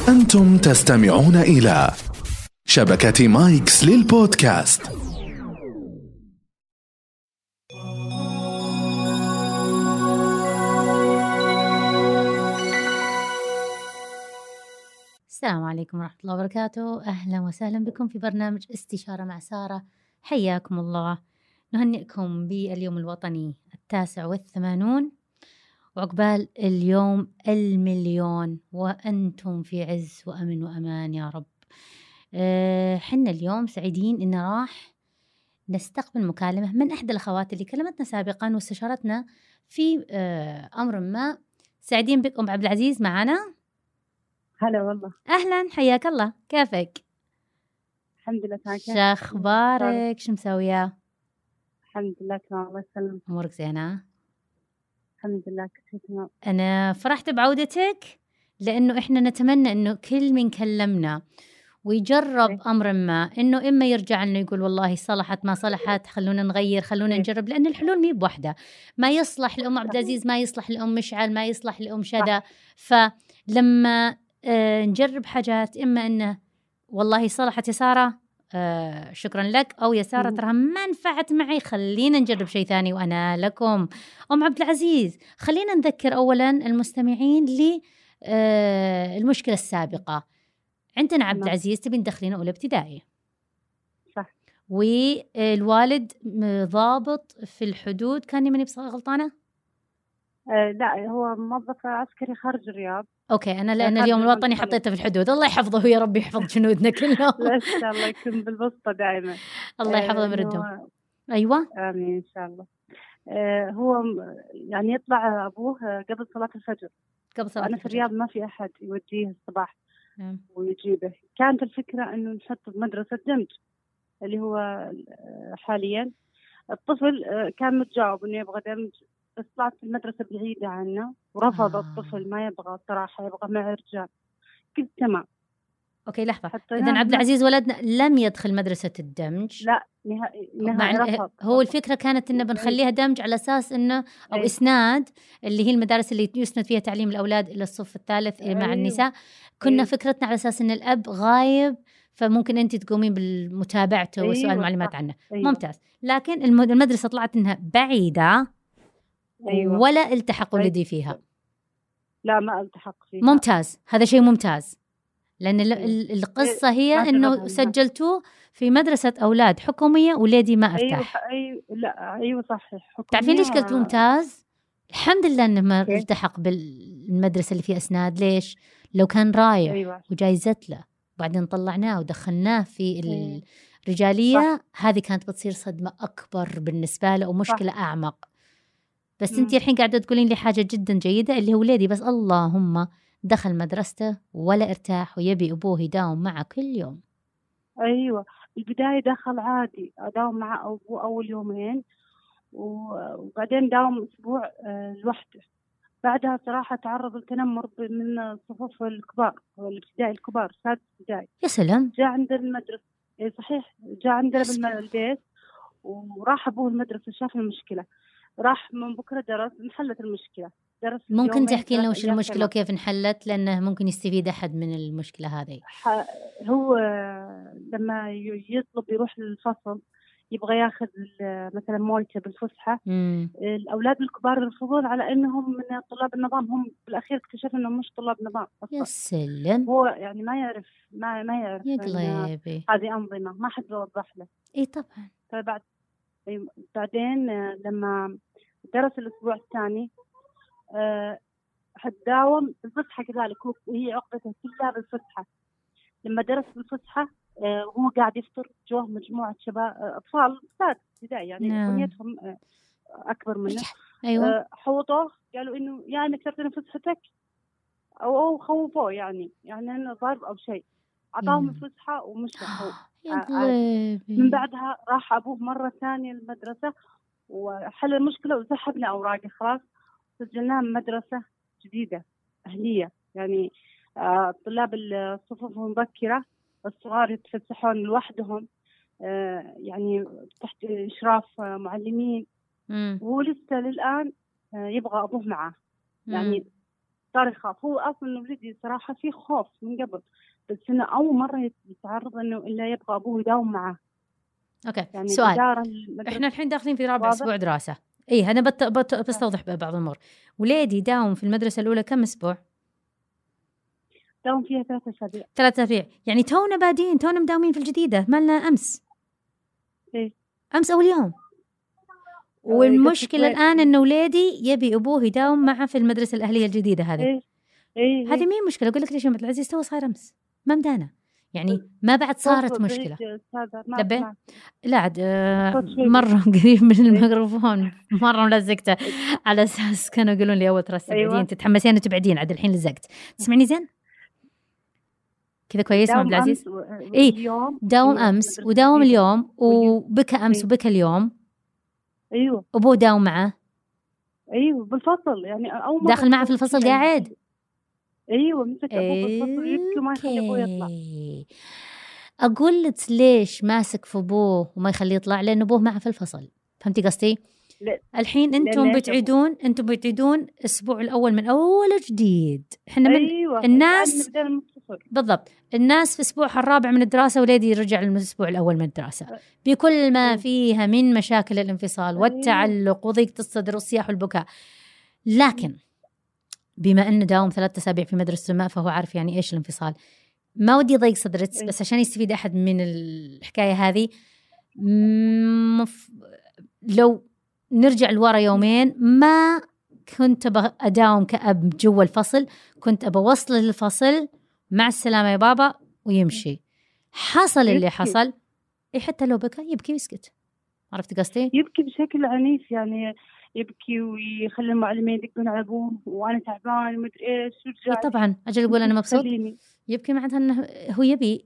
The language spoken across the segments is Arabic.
أنتم تستمعون إلى شبكة مايكس للبودكاست. السلام عليكم ورحمة الله وبركاته. أهلا وسهلا بكم في برنامج استشارة مع سارة. حياكم الله. نهنئكم باليوم الوطني 89 وعقبال اليوم 1,000,000 وأنتم في عز وأمن وأمان يا رب. حنا اليوم سعيدين إن راح نستقبل مكالمة من إحدى الأخوات اللي كلمتنا سابقا واستشارتنا في أمر ما. سعيدين بك أم عبد العزيز معنا. هلا والله. أهلا، حياك الله، كيفك؟ الحمد لله تمام. شو أخبارك؟ شو مسوية؟ الحمد لله تمام، الله يسلمك. أمورك زينة؟ الحمد لله كل شيء تمام. أنا فرحت بعودتك لأنه إحنا نتمنى إنه كل من كلمنا ويجرب أمر ما إنه إما يرجع لنا يقول والله صلحت ما صلحت، خلونا نغير، خلونا نجرب، لأن الحلول مي بوحدة. ما يصلح لأم عبد العزيز ما يصلح لأم مشعل، ما يصلح لأم شدا. فلما نجرب حاجات إما إنه والله صلحت يا سارة شكرا لك، أو يا سارة ترى ما نفعت معي، خلينا نجرب شيء ثاني وأنا لكم. أم عبد العزيز، خلينا نذكر أولا المستمعين المشكلة السابقة. عندنا عبد العزيز تبين تدخلينه أولى ابتدائي، صح، والوالد ضابط في الحدود، كان ماني غلطانة؟ لا، هو موظف عسكري خارج الرياض. اوكي، انا لان اليوم الوطني حطيته في الحدود. الله يحفظه يا رب، يحفظ جنودنا كلهم. لا ان شاء الله يكون بالوسطى دائما. الله يحفظه ويردهم. ايوه امين ان شاء الله. هو يعني يطلع ابوه قبل صلاة الفجر. قبل صلاة الفجر. انا في الرياض ما في احد يوديه الصباح ويجيبه. كانت الفكرة انه نحطه بمدرسة دمج اللي هو حاليا. الطفل كان متجاوب انه يبغى دمج، بس طلعت المدرسة بعيدة عنه ورفض. الطفل ما يبغى صراحة، يبغى مع رجال. كنت تمام. اوكي لحظة، إذا عبد العزيز ولدنا لم يدخل مدرسة الدمج؟ لا نهائي رفض. هو الفكرة كانت إنه بنخليها دمج على أساس إنه أو إسناد، اللي هي المدارس اللي يسند فيها تعليم الأولاد إلى الصف الثالث مع النساء. كنا فكرتنا على أساس إن الأب غايب، فممكن أنت تقومين بمتابعته وسؤال معلومات عنه. ممتاز. لكن المدرسة طلعت إنها بعيدة ولا التحق ولدي فيها. لا ما التحق فيها. ممتاز، هذا شيء ممتاز، لأن القصة هي إنه سجلتوه في مدرسة أولاد حكومية وليدي ما ارتاح. أيوة صحيح. تعرفين ليش قلت ممتاز؟ الحمد لله إنه ما التحق بالمدرسة اللي فيها أسناد. ليش؟ لو كان رايح وجايزت له وبعدين طلعناه ودخلناه في الرجالية، هذه كانت بتصير صدمة أكبر بالنسبة له ومشكلة أعمق. بس أنتي الحين قاعدة تقولين لي حاجة جدا جيدة، اللي هو وليدي بس اللهم دخل مدرسته ولا ارتاح ويبي أبوه يداوم معه كل يوم. أيوة، البداية دخل عادي أداوم مع أبوه أول يومين، وبعدين داوم أسبوع لوحده. بعدها صراحة تعرض للتنمر من صفوف الكبار، الابتدائي الكبار، سادس ابتدائي. يا سلام. جاء عند المدرسة. صحيح، جاء عندنا بالبيت وراح أبوه المدرسة، شاف المشكلة، راح من بكرة درس، انحلت المشكلة. درس. ممكن تحكي لنا وش المشكلة وكيف انحلت، لأنه ممكن يستفيد أحد من المشكلة هذه. هو لما يطلب يروح للفصل يبغى ياخذ مثلا مويته بالفسحة، الأولاد الكبار يرفضون على أنهم من طلاب النظام. هم بالأخير اكتشفوا أنهم مش طلاب نظام أصلا. يا سلم. هو يعني ما يعرف يا قلبي، هذه أنظمة ما حد يوضح له. إيه طبعا. بعدين لما درس الأسبوع الثاني حتداوم بالفسحة كذلك، وهي عقدته كلها بالفسحة. لما درس بالفسحة وهو قاعد يفطر، جوه مجموعة شباب أطفال سادس ابتدائي، يعني بنيتهم أكبر منه. أيوة. حوطوه، قالوا إنه يا إنك ترتنا فسحتك أو خوفوه، يعني إنه ضرب أو شيء. عطاهم الفسحة ومشى هو. من بعدها راح أبوه مرة ثانية المدرسة وحل المشكلة وسحبنا أوراقه. خلاص سجلناه مدرسة جديدة أهلية، يعني طلاب الصفوف المبكرة الصغار يتفسحون لوحدهم، يعني تحت إشراف معلمين. وهو لسه للآن يبغى أبوه معه، يعني صار يخاف. هو أصلا ولدي صراحة في خوف من قبل، بس إنه أول مرة يتعرض إنه إلا يبغى أبوه يداوم معه. أوكي يعني سؤال، المدرسة إحنا الحين داخلين في رابع واضح؟ أسبوع دراسة. إيه أنا بستوضح بعض الأمور. ولادي داوم في المدرسة الأولى كم أسبوع؟ داوم فيها 3 أسابيع. 3 أسابيع، يعني تونا بادين، تونا مداومين في الجديدة، مالنا أمس. إيه. أمس أول يوم. والمشكلة الآن إنه ولادي يبي أبوه يداوم معه في المدرسة الأهلية الجديدة هذه. إيه. هذه مين مشكلة؟ أقول لك ليش يا عبد العزيز، تو صار أمس ما مدانا، يعني ما بعد صارت مشكلة. لبي لا عاد مرة قريب من الميكروفون، مرة ملزقته على أساس كانوا يقولون لي أول ترى تبعدين تتحمسين وتبعدين، عاد الحين لزقت. تسمعني زين كذا كويس يا عبد العزيز؟ إيه داوم أمس وداوم اليوم وبكى أمس وبكى اليوم. أيوة أبوه داوم معه. أيوة بالفصل، يعني أول داخل معه في الفصل قاعد. أيوة مسك أبوه بالفصل يبكي وما يخلي أبوه يطلع. أقول لك ليش ماسك في أبوه وما يخليه يطلع؟ لأن أبوه معه في الفصل. فهمتي قصدي؟ الحين أنتم بتعيدون الأسبوع الأول من أول جديد. إحنا من أيوة الناس بالضبط، الناس في أسبوعها الرابع من الدراسة ولادي يرجع للأسبوع الأول من الدراسة بكل ما فيها من مشاكل الانفصال والتعلق وضيقة الصدر والصياح والبكاء. لكن بما أنه داوم 3 أسابيع في مدرسة الماء فهو عارف يعني إيش الانفصال. ما ودي يضيق صدرك، بس عشان يستفيد أحد من الحكاية هذه لو نرجع لورا يومين، ما كنت أداوم كأب جوا الفصل، كنت أبوصل للفصل مع السلامة يا بابا ويمشي. حصل اللي حصل، حتى لو بكى يبكي ويسكت. عرفت قصدي؟ يبكي بشكل عنيف، يعني يبكي ويخلي المعلمين يدقون على أبوه وأنا تعبان ومدري إيش. طبعا أجل أقول أنا مبسوط، يبكي معناتها أنه هو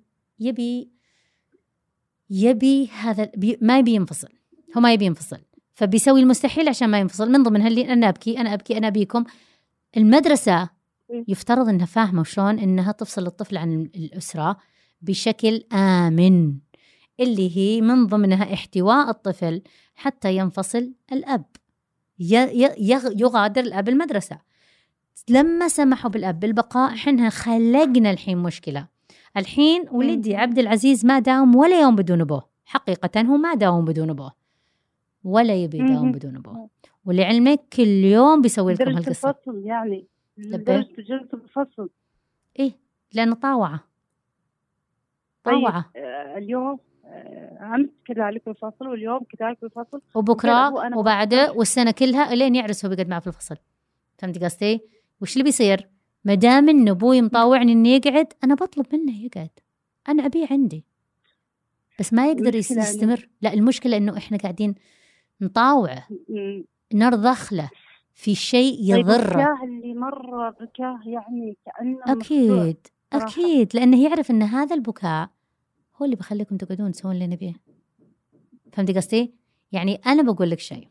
يبي هذا ما يبي ينفصل. هو ما يبي ينفصل فبيسوي المستحيل عشان ما ينفصل. من ضمن هاللي أنا أبكي أنا أبيكم. المدرسة يفترض أنها فاهمة شلون أنها تفصل الطفل عن الأسرة بشكل آمن، اللي هي من ضمنها احتواء الطفل حتى ينفصل الأب. يغادر الأب المدرسة. لما سمحوا بالأب بالبقاء حنا خلقنا الحين مشكلة. الحين ولدي عبد العزيز ما داوم ولا يوم بدون أبوه، حقيقة هو ما داوم بدون أبوه ولا يبي يداوم بدون أبوه. ولعلمك كل يوم بيسوي لكم هالقصة. الفصل يعني درجة الفصل إيه لأنه طاوعة. طيب اليوم أمس كذلك بالفصل واليوم كذلك بالفصل وبكرة وبعده والسنة كلها لين يعرس هو بيقعد معه في الفصل. فهمت قصدي؟ وش اللي بيصير؟ مدام إنه أبوي مطاوعني إني يقعد، أنا بطلب منه يقعد، أنا أبيه عندي، بس ما يقدر يستمر. لا المشكلة إنه إحنا قاعدين نطاوعه، نرضخ له في شيء يضره. بكاه اللي مرة بكاه يعني كأنه أكيد لأنه يعرف إن هذا البكاء هو اللي بخليكم تقعدون تسوون اللي نبيه. فهمتي قصدي؟ يعني أنا بقول لك شيء،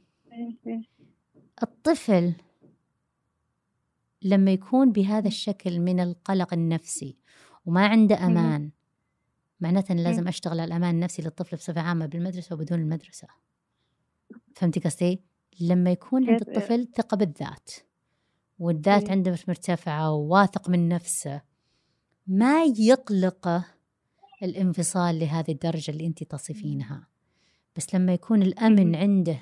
الطفل لما يكون بهذا الشكل من القلق النفسي وما عنده أمان، معناته أن لازم أشتغل على الأمان النفسي للطفل بصفة عامة بالمدرسة وبدون المدرسة. فهمتي قصدي؟ لما يكون عند الطفل ثقة بالذات والذات عنده مرتفعة وواثق من نفسه، ما يقلقه الانفصال لهذه الدرجة اللي أنت تصفينها. بس لما يكون الأمن عنده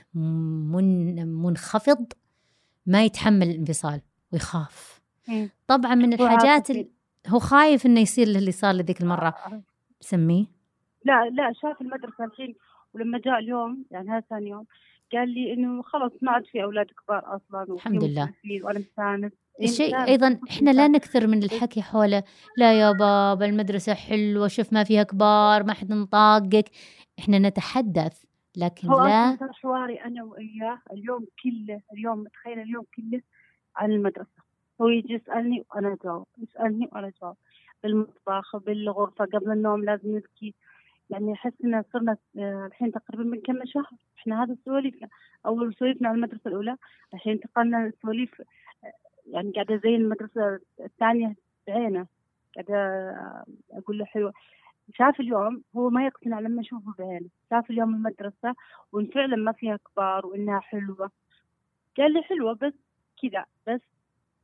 منخفض ما يتحمل الانفصال ويخاف. طبعا من الحاجات هو خايف إنه يصير له اللي صار لذيك المرة. سميه لا شاف المدرسة الحين، ولما جاء اليوم يعني هذا ثاني يوم قال لي إنه خلاص ما عاد في أولاد كبار أصلاً الحمد لله. وأنا مستانس. الشيء أيضا إحنا لا نكثر من الحكي حوله، لا يا بابا المدرسة حلوة شوف ما فيها كبار ما حد نطاقك. إحنا نتحدث لكن لا حواري أنا وإياه اليوم متخيل اليوم كله عن المدرسة. هو يجي يسألني وأنا أجاوب، يسألني وأنا أجاوب، بالمطبخ بالغرفة قبل النوم لازم نبكي. يعني أحس إن صرنا الحين تقريبا من كم شهر إحنا هذا سواليفنا. أول سواليفنا على المدرسة الأولى، الحين انتقلنا لسواليف يعني قاعدة زي المدرسة الثانية بعينه، قاعدة أقول له حلوة. شاف اليوم هو ما يقتنع لما يشوفه بعينه، شاف اليوم المدرسة وإن فعلا ما فيها كبار وإنها حلوة. قال لي حلوة بس كذا بس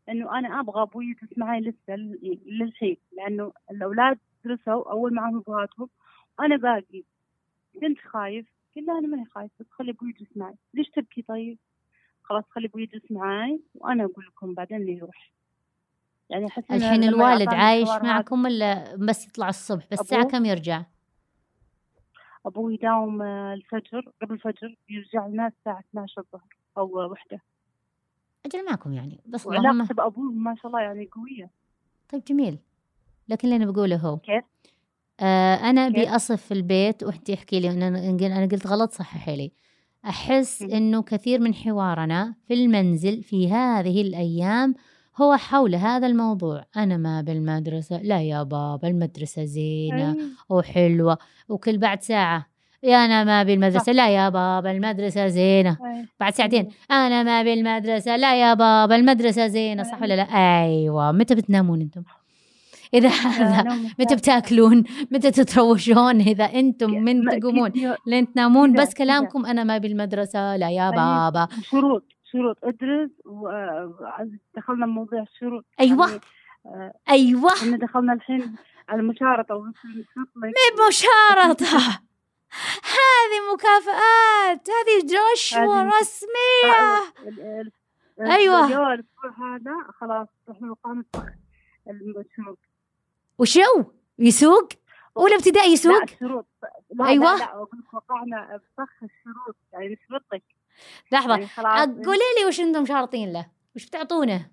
إنه أنا أبغى أبوي تسمعي لسه للحين، لأنه الأولاد درسوا أول معهم أبواتهم وأنا باقي. كنت خايف، قلت له أنا ماني خايف، بس خلي أبوي يجلس معي. ليش تبكي طيب؟ خلاص خلي أبوي يجلس معي وأنا أقول لكم بعدين اللي يروح. يعني أحس الحين الوالد عايش معكم ولا بس يطلع الصبح؟ بس الساعة كم يرجع؟ أبوي يداوم الفجر، قبل الفجر يرجع لنا الساعة 12 الظهر أو 1. أجل معكم يعني، بس وعلاقته بأبوه ما شاء الله يعني قوية. طيب جميل. لكن اللي أنا بقوله هو كيف؟ أنا بأصف في البيت وإنتي احكي لي أنا قلت غلط صححي لي. أحس إنه كثير من حوارنا في المنزل في هذه الأيام هو حول هذا الموضوع. أنا ما بالمدرسة، لا يا بابا المدرسة زينة وحلوة، وكل بعد ساعة يا أنا ما بالمدرسة، لا يا بابا المدرسة زينة، بعد ساعتين أنا ما بالمدرسة، لا يا بابا المدرسة زينة. صح ولا لا؟ أيوة. متى بتنامون أنتم؟ إذا هذا متى بتاكلون؟ متى تتروشون؟ إذا أنتم من تقومون لين تنامون بس كلامكم أنا ما بالمدرسة، لا يا بابا. شروط ادرس. ودخلنا موضوع الشروط. أيوة يعني أيوة إن دخلنا الحين على مشارطة ما بمشارطة هذه مكافآت، هذه رشوة رسمية. أيوة الأسبوع هذا خلاص إحنا وقعنا فخ الشروط. وشو يسوق؟ أولى ابتدائي يسوق؟ لا الشروط. لا أيوة لا وقعنا بفخ الشروط. يعني نشرطك. لحظة يعني قولي لي وش أنتم شارطين له؟ وش بتعطونه؟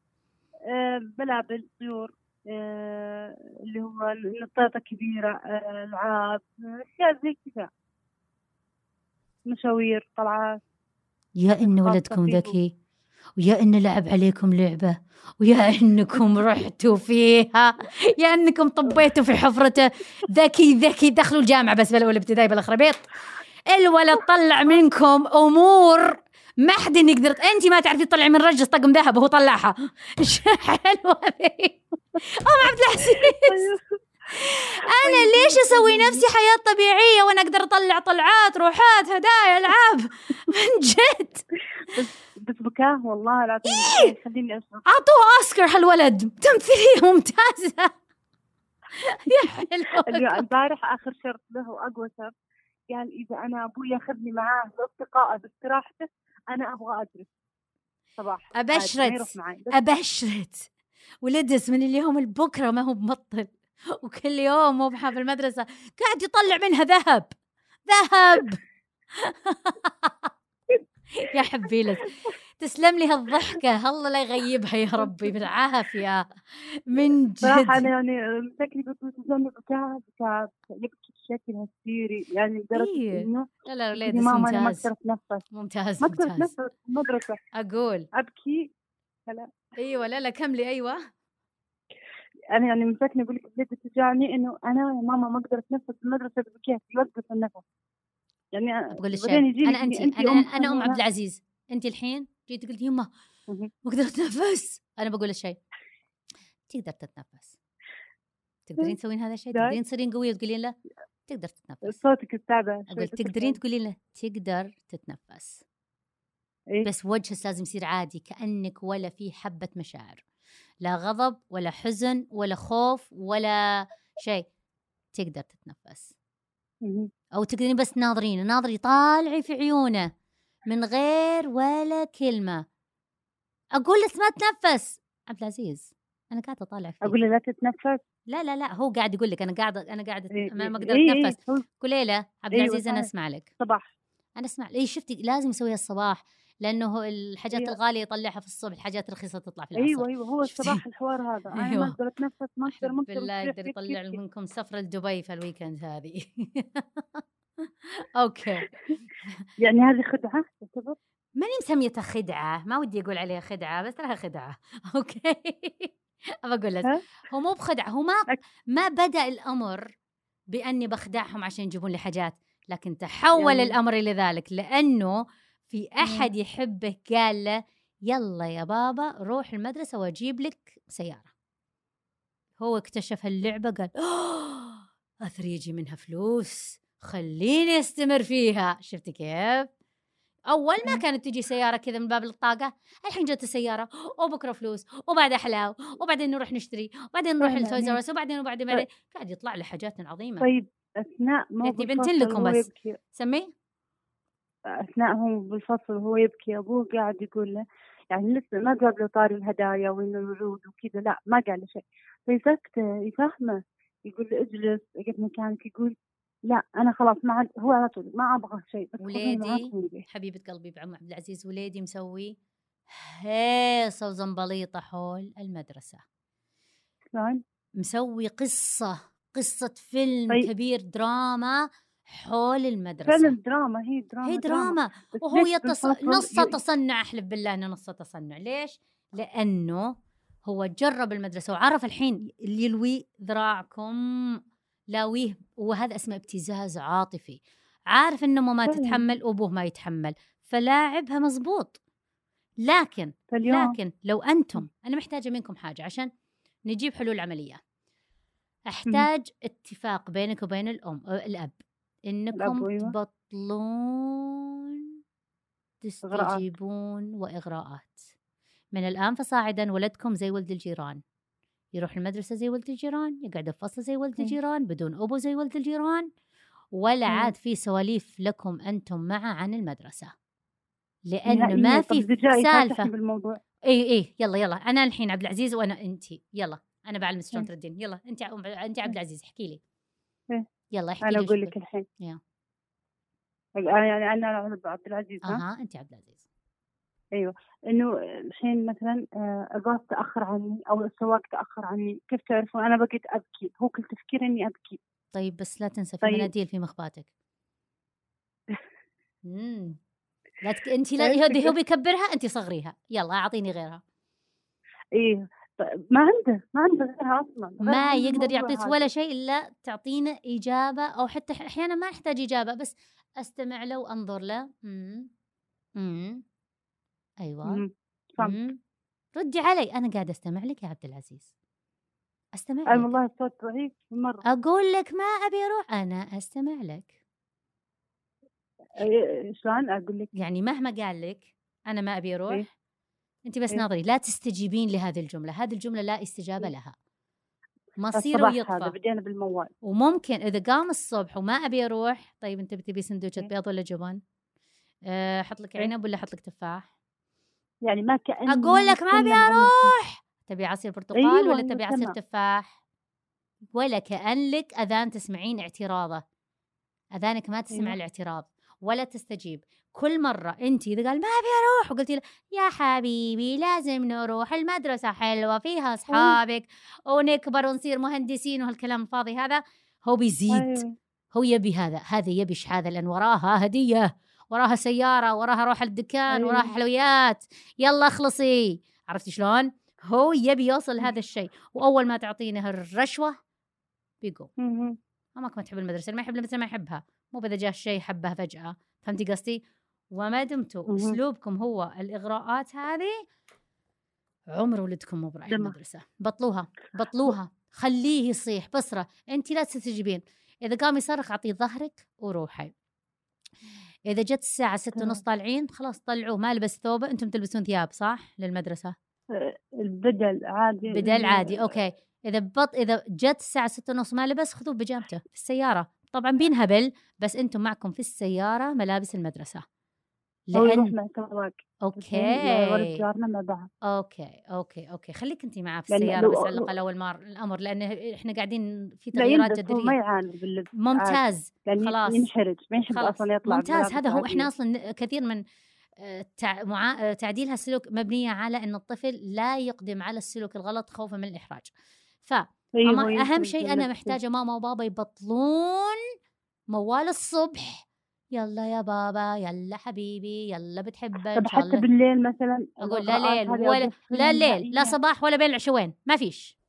بلابل طيور، اللي هو نطاطة كبيرة، ألعاب، أشياء زي كذا، مشاوير، طلعات. يا إن ولدكم ذكي، ويا إن لعب عليكم لعبة، ويا إنكم رحتوا فيها، يا إنكم طبيتوا في حفرته. ذكي دخلوا الجامعة بس بلا ولا ابتدائي بلا خربيط. الولد طلع منكم أمور ما حد يقدر. أنت ما تعرفي تطلعي من رجل طقم ذهب وهو طلعها. حلوة ذي عبد العزيز. أنا ليش أسوي نفسي حياة طبيعية وأنا أقدر أطلع طلعات، روحات، هدايا، ألعاب؟ من جد بس بكاه والله العظيم. خليني أشرح. أعطوه أوسكار هالولد، تمثيلية ممتازة. يا حلوة. البارح آخر شرط له وأقوى شرط، قال إذا أنا أبوي ياخذني معاه لأصدقائه باستراحته أنا أبغى أدرس صباح. أبشرت ولدس من اليوم لبكرة ما هو بمطل، وكل يوم مو بحاب المدرسة قاعد يطلع منها ذهب. يا حبي تسلم لي هالضحكة، الله لا يغيبها يا ربي بالعافية من جد. صراحة أنا يعني شكلي بتوزن بكاب يبكي بشكل هستيري يعني لدرجة إنه لا ولادي ممتاز ممتاز ما قدرت نفس المدرسة أقول أبكي. لا أيوة لا كملي. أيوة أنا يعني مسكني أقول لك بدي تجعني إنه أنا يا ماما ما قدرت نفس المدرسة بكيف يوقف النفس. يعني أقول الشيء أنا أم عبد العزيز. أنت الحين جيت قلت يمه ما قدرت أتنفس. أنا بقول الشيء تقدر تتنفس، تقدرين تسوين هذا الشيء، تقدرين تصيرين قوية وتقولين له تقدر تتنفس. صوتك التعبان. أقول تقدرين تقولين له تقدر تتنفس. بس وجهك لازم يصير عادي كأنك ولا في حبة مشاعر، لا غضب ولا حزن ولا خوف ولا شيء. تقدر تتنفس. أو تقدرين بس ناظري طالعي في عيونه من غير ولا كلمة. أقول لك ما تنفس عبد العزيز، أنا قاعدة أطالع فيك. أقول له لا تتنفس. لا هو قاعد يقول لك أنا قاعدة ما أقدر أتنفس. قولي له عبد العزيز أنا أسمع لك. صباح أنا أسمع. شفتي لازم يسويها الصباح لأنه الحاجات الغالية يطلعها في الصبح، الحاجات الرخيصة تطلع في العصر. أيوة هو الصباح الحوار هذا. أنا ما أقدر أتنفس، ما أقدر بالله يقدر يطلع منكم سفرة لدبي في الويكند هذه. أوكي يعني هذه خدعة تعتبر؟ ماني مسميتها خدعة، ما ودي أقول عليها خدعة بس لها خدعة. أوكي أقول لك هو مو بخدعة، هو ما بدأ الأمر بأني بخدعهم عشان يجيبون لي حاجات، لكن تحول يعني الأمر إلى ذلك لأنه في أحد يحبه قال له يلا يا بابا روح المدرسة وأجيب لك سيارة. هو اكتشف اللعبة قال أثري يجي منها فلوس، خليني أستمر فيها. شفتي كيف؟ أول ما كانت تجي سيارة كذا من باب الطاقة، الحين جت السيارة وبكرة فلوس وبعدها حلاوة وبعدين نروح نشتري وبعدين نروح التويز وبعدين قاعد يطلع له حاجات عظيمة. طيب أثناء ما بنتن لكم بس سمي أثناء هو بالفصل وهو يبكي أبوه قاعد يقول له يعني لسه ما جاب له طاري الهدايا وإنه الوعود وكذا، لا ما قال له شيء. فيسكته يفهمه يقول له اجلس اقعد مكانك، يقول لا أنا خلاص ما هو على طول ما أبغى شيء. وليدي حبيبة قلبي بعم عبد العزيز، وليدي مسوي هيصة وزنبليطة حول المدرسة. شلون؟ مسوي قصة فيلم كبير دراما حول المدرسة. فيلم دراما، هي دراما. وهو نص تصنع، أحلف بالله أنه نص تصنع. ليش؟ لأنه هو جرب المدرسة وعرف الحين اللي يلوي ذراعكم لاويه، وهذا اسمه ابتزاز عاطفي. عارف أنه ما تتحمل وأبوه ما يتحمل، فلاعبها مزبوط. لكن لو أنتم، أنا محتاجة منكم حاجة عشان نجيب حلول عملية. أحتاج اتفاق بينك وبين الأب إنكم تبطلون تستجيبون وإغراءات. من الآن فصاعدا ولدكم زي ولد الجيران، يروح المدرسة زي ولد الجيران، يقعد في فصل زي ولد الجيران، بدون أبو زي ولد الجيران، ولا عاد في سواليف لكم أنتم معه عن المدرسة، لأنه ما في سالفة بالموضوع. إيه يلا أنا الحين عبد العزيز وأنا أنتي، يلا أنا بعلمك شلون تردين. يلا أنت عبد العزيز احكي لي. يلا احكي لي. أنا أقول لك الحين. يعني أنا عبد العزيز. أنت عبد العزيز. أيوة، إنه الحين مثلا الباص تأخر عني أو السواق تأخر عني، كيف تعرفون؟ أنا بقيت أبكي، هو كل تفكير إني أبكي. طيب بس لا تنسى في مناديل في مخباتك. لا أنت لا هو بيكبرها، أنت صغريها. يلا أعطيني غيرها. إيه ما عنده غيرها أصلا، ما يقدر يعطيك ولا شيء إلا تعطينا إجابة، أو حتى أحيانا ما نحتاج إجابة، بس أستمع له وأنظر له. أيوة. ردي علي، أنا قاعدة أستمع لك يا عبد العزيز، أستمع لك. والله الصوت ضعيف مرة. أقول لك ما أبي أروح، أنا أستمع لك. شلون أقول لك؟ يعني مهما قال لك أنا ما أبي أروح، أنت بس ناظري، لا تستجيبين لهذه الجملة. هذه الجملة لا استجابة لها، مصير ويطفى. هذا بدينا بالموال. وممكن إذا قام الصبح وما أبي أروح، طيب أنت بتبي سندوتشة بيض ولا جبن؟ حط لك عنب ولا حط لك تفاح؟ يعني ما كأني أقول لك ما أبي أروح، تبي عصير برتقال ولا تبي عصير تفاح؟ ولا كأنك أذان تسمعين اعتراضه، أذانك ما تسمع الاعتراض ولا تستجيب. كل مرة أنت إذا قال ما أبي أروح وقلتي له يا حبيبي لازم نروح، المدرسة حلوة فيها أصحابك ونكبر ونصير مهندسين وهالكلام الفاضي هذا، هو بيزيد. هو يبي هذا يبيش هذا، لأن وراها هدية، وراها سيارة، وراها روح الدكان، وراها حلويات، يلا اخلصي. عرفتي شلون؟ هو يبي يوصل لهذا الشيء، وأول ما تعطينه الرشوة بيقوم. ما تحب المدرسة، ما يحب المدرسة ما يحبها، مو بإذا جاء الشيء حبه فجأة. فهمتي قصدي؟ وما دمتوا أسلوبكم هو الإغراءات هذه، عمر ولدكم مو براح المدرسة. بطلوها، خليه يصيح بصرة، أنت لا تستجيبين. إذا قام يصرخ أعطيه ظهرك وروحي. إذا جت الساعة 6:30 طالعين، خلاص طلعوه، ما لبس ثوبه. أنتم تلبسون ثياب صح للمدرسة؟ بدل عادي. أوكي. إذا جت الساعة 6:30 ما لبس، خذوه بجامته في السيارة. طبعا بينهبل، بس أنتم معكم في السيارة ملابس المدرسة. لأن أوكي خليك أنتي معاه في السيارة، بس على الأقل أول الأمر، لأن إحنا قاعدين في تغييرات جذرية. ما يعاني باللبس. ممتاز. خلاص ينحرج، ما يحب أصلا يطلع. ممتاز. هذا هو. إحنا أصلا كثير من تعديل هالسلوك مبنية على أن الطفل لا يقدم على السلوك الغلط خوفا من الإحراج. أهم شيء أنا محتاجة ماما وبابا يبطلون موال الصبح، يلا يا بابا، يلا حبيبي، يلا بتحبك. طب حتى بالليل مثلا أقول لا ليل ولا لا ليل، لا صباح ولا بين العشوين، ما فيش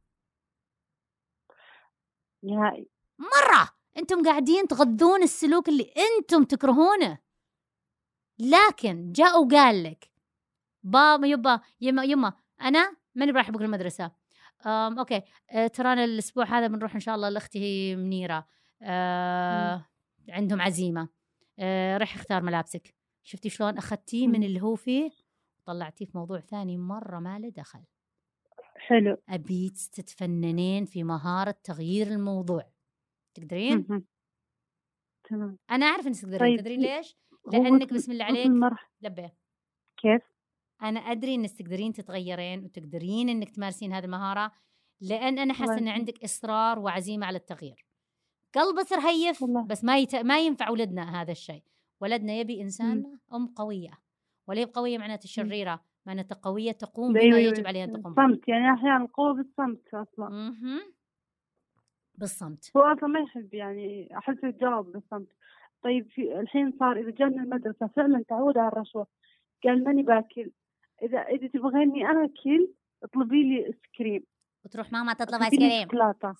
نهائي. مرة أنتم قاعدين تغذون السلوك اللي أنتم تكرهونه. لكن جاء وقال لك بابا يبا يما أنا ماني راح بكرة المدرسة. أوكي ترانا الأسبوع هذا بنروح إن شاء الله لأختي منيرة، عندهم عزيمة، رح اختار ملابسك. شفتي شلون أخذتيه من اللي هو فيه طلعتيه في موضوع ثاني مرة ما له دخل. حلو. أبيك تتفننين في مهارة تغيير الموضوع. تقدرين؟ تمام. أنا أعرف إنك تقدرين. طيب تدرين ليش؟ لأنك بسم الله عليك لبيه. كيف؟ أنا أدري إنك تقدرين تتغيرين وتقدرين إنك تمارسين هذه المهارة، لأن أنا حاسة إن عندك إصرار وعزيمة على التغيير. قلبك رهيف بس ما ينفع ولدنا هذا الشيء. ولدنا يبي إنسان أم قوية، ولا يبقى قوية معناته شريرة، معناته قوية تقوم بما يجب عليها أن تقوم. صمت يعني أحيانا القوة بالصمت أصلا. بالصمت. هو أصلا ما يحب يعني أحس الجواب بالصمت. طيب في الحين صار إذا جانا المدرسة فعلا تعود على الرشوة، قال ماني باكل، إذا تبغيني أكل اطلبي لي آيس كريم، وتروح ماما تطلب آيس كريم. شوكولاتة.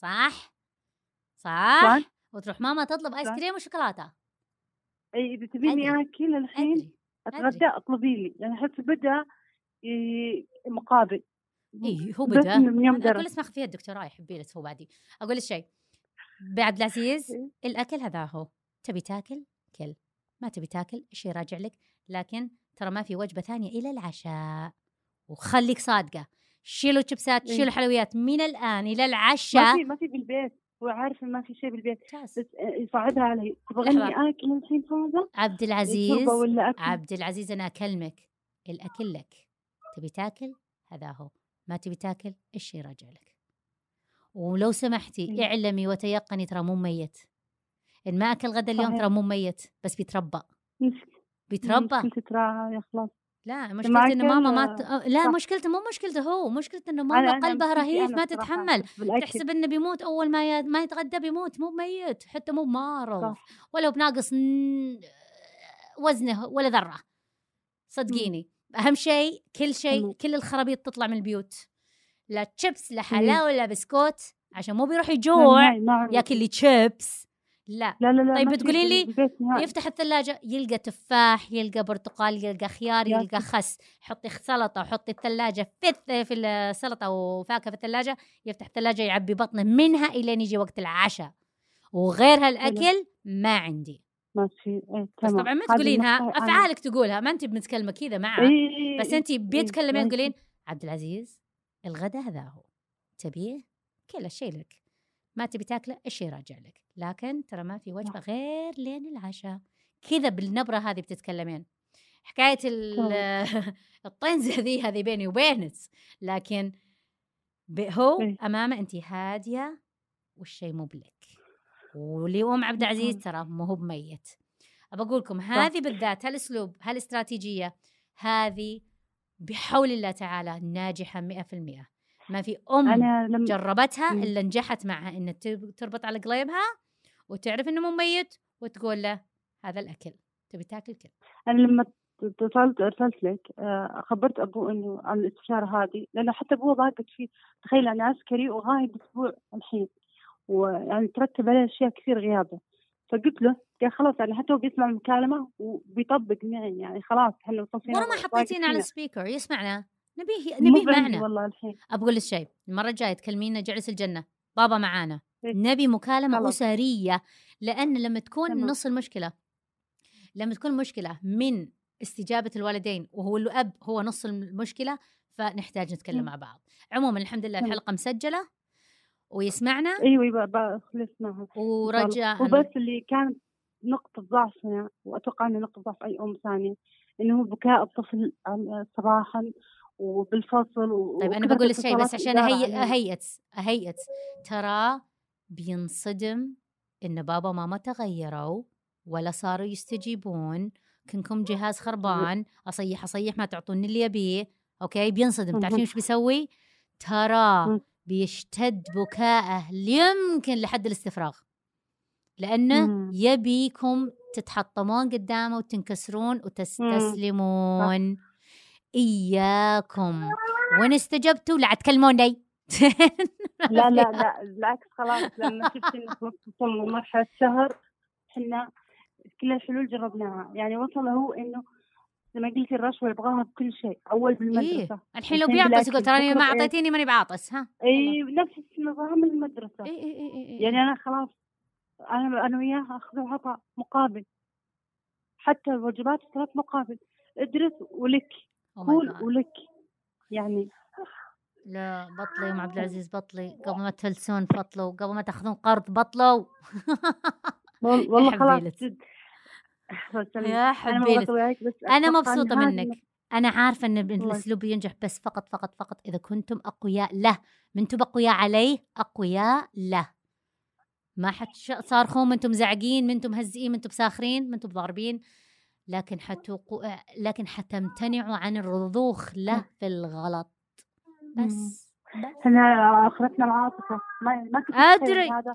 صح. وتروح ماما تطلب آيس كريم وشوكولاتة. أي إذا تبيني أكل الحين أتغدى اطلبي لي، يعني حتى بدأ مقابل. إيه هو بدأ. أقول اسمع فيها الدكتوراه يحبي لك هو بعدي. أقول الشيء بعد العزيز الأكل هذا هو. تبي تاكل كل، ما تبي تاكل شيء راجع لك، لكن ترى ما في وجبة ثانية إلى العشاء. وخليك صادقة، شيلوا شيبسات شيلوا حلويات من الآن إلى العشاء. ما في بالبيت، هو عارف ما في شيء بالبيت بس يصعدها علي. تبغني أكل الحين هذا عبد العزيز أنا أكلمك، الأكل لك. تبي تاكل هذا هو، ما تبي تاكل الشيء راجع لك. ولو سمحتي اعلمي وتيقني ترى مو ميت. إن ما أكل غدا اليوم ترى مو ميت بس بيتربى. ترى يا خلاص. لا مشكلته إنه ماما لا مشكلته مو مشكلته هو، مشكلته إنه ماما قلبها رهيف ما تتحمل. تحسب إنه بيموت أول ما يتغدى بيموت. مو ميت حتى مو مرض ولو بناقص وزنه ولا ذرة. صدقيني أهم شيء كل الخرابيط تطلع من البيوت. لا تشيبس لا حلاوة لا بسكوت، عشان مو بيروح يجوع ياكل لي تشيبس. لا. طيب بتقولين لي يفتح الثلاجة يلقى تفاح يلقى برتقال يلقى خيار يلقى خس. حطي سلطة وحطي الثلاجة في السلطة وفاكهة في الثلاجة. يفتح الثلاجة يعبي بطنه منها إلى يجي وقت العشاء. وغير هالأكل ما عندي. ماشي. بس طبعا ما تقولينها، أفعالك تقولها، ما أنت بنتكلمة كذا معه. بس أنت بيتكلمين تقولين عبد العزيز الغدا هذا هو، تبيه كل شيء لك، ما تبي تاكله الشيء راجع لك، لكن ترى ما في وجبة غير لين العشاء. كذا بالنبرة هذه بتتكلمين. حكاية الطنزة هذه بيني وبينك، لكن هو أمامه أنت هادية والشيء مو بلك. واليوم عبد العزيز ترى مو هو بميت. أبى أقول لكم هذه بالذات هالأسلوب هالاستراتيجية هذه بحول الله تعالى ناجحة 100%. ما في جربتها إلا نجحت معها إن تربط على قليبها وتعرف إنه مو ميت وتقول له هذا الأكل تبي تاكل كل. أنا لما أرسلت لك خبرت أبوه إنه عن الاستشارة هذه، لأنه حتى أبوه ضاقت فيه. تخيل أنا عسكري وغايب أسبوع الحين، ويعني ترتب عليه أشياء كثير غيابه. فقلت له قال خلاص يعني حتى هو بيسمع المكالمة وبيطبق معي، يعني خلاص احنا وصلنا. ورا ما حطيتينا على السبيكر يسمعنا، نبيه معنا. والله الحين أقول الشيء المرة الجاية تكلمينا جلس الجنة بابا معانا. نبي مكالمة خلاص. أسرية، لأن لما تكون نص المشكلة، لما تكون مشكلة من استجابة الوالدين وهو الأب هو نص المشكلة، فنحتاج نتكلم مع بعض. عموما الحمد لله الحلقة مسجلة ويسمعنا. ايوه بسمعها ورجع. وبس اللي كانت نقطة ضعفنا، وأتوقع أن نقطة ضعف أي أم ثانية، إنه بكاء الطفل صباحا وبالفصل. طيب أنا بقول الشيء بس عشان أهيئت ترى بينصدم إن بابا وماما تغيروا ولا صاروا يستجيبون. كنكم جهاز خربان، أصيح ما تعطوني اللي يبيه. أوكي بينصدم. تعرفين وش بيسوي؟ ترى بيشتد بكاءه يمكن لحد الاستفراغ، لأنه يبيكم تتحطمون قدامه وتنكسرون وتستسلمون. إياكم وإن استجبتوا لا تكلموني. لا بالعكس خلاص. لما شفت إنك وصلنا مرحلة شهر حنا كل الحلول جربناها. يعني وصل هو إنه لما قلت الرشوة يبغاها بكل شيء. أول بالمدرسة الحين لو بيعطس يقول تراني ما أعطيتيني ماني بعاطس. ها نفس نظام المدرسة. يعني أنا خلاص أنا وياه أخذ وعطاء مقابل. حتى الواجبات 3 مقابل، ادرس ولك، قول ولك يعني. لا بطلي ام عبد العزيز، بطلي قبل ما تفلسون، بطلوا قبل ما تاخذون قرض، بطلوا. والله خلاص جد. يا حبيلت انا مبسوطه منك. انا عارفه ان الاسلوب ينجح بس فقط فقط فقط اذا كنتم اقوياء له. منتم اقوياء عليه، اقوياء له. ما صارخون، منتم زعقين، منتم مهزئين، منتم ساخرين، منتم ضاربين، لكن حتمتنعوا عن الرضوخ له في الغلط. بس احنا اخرتنا العاطفه، ما ادري هذا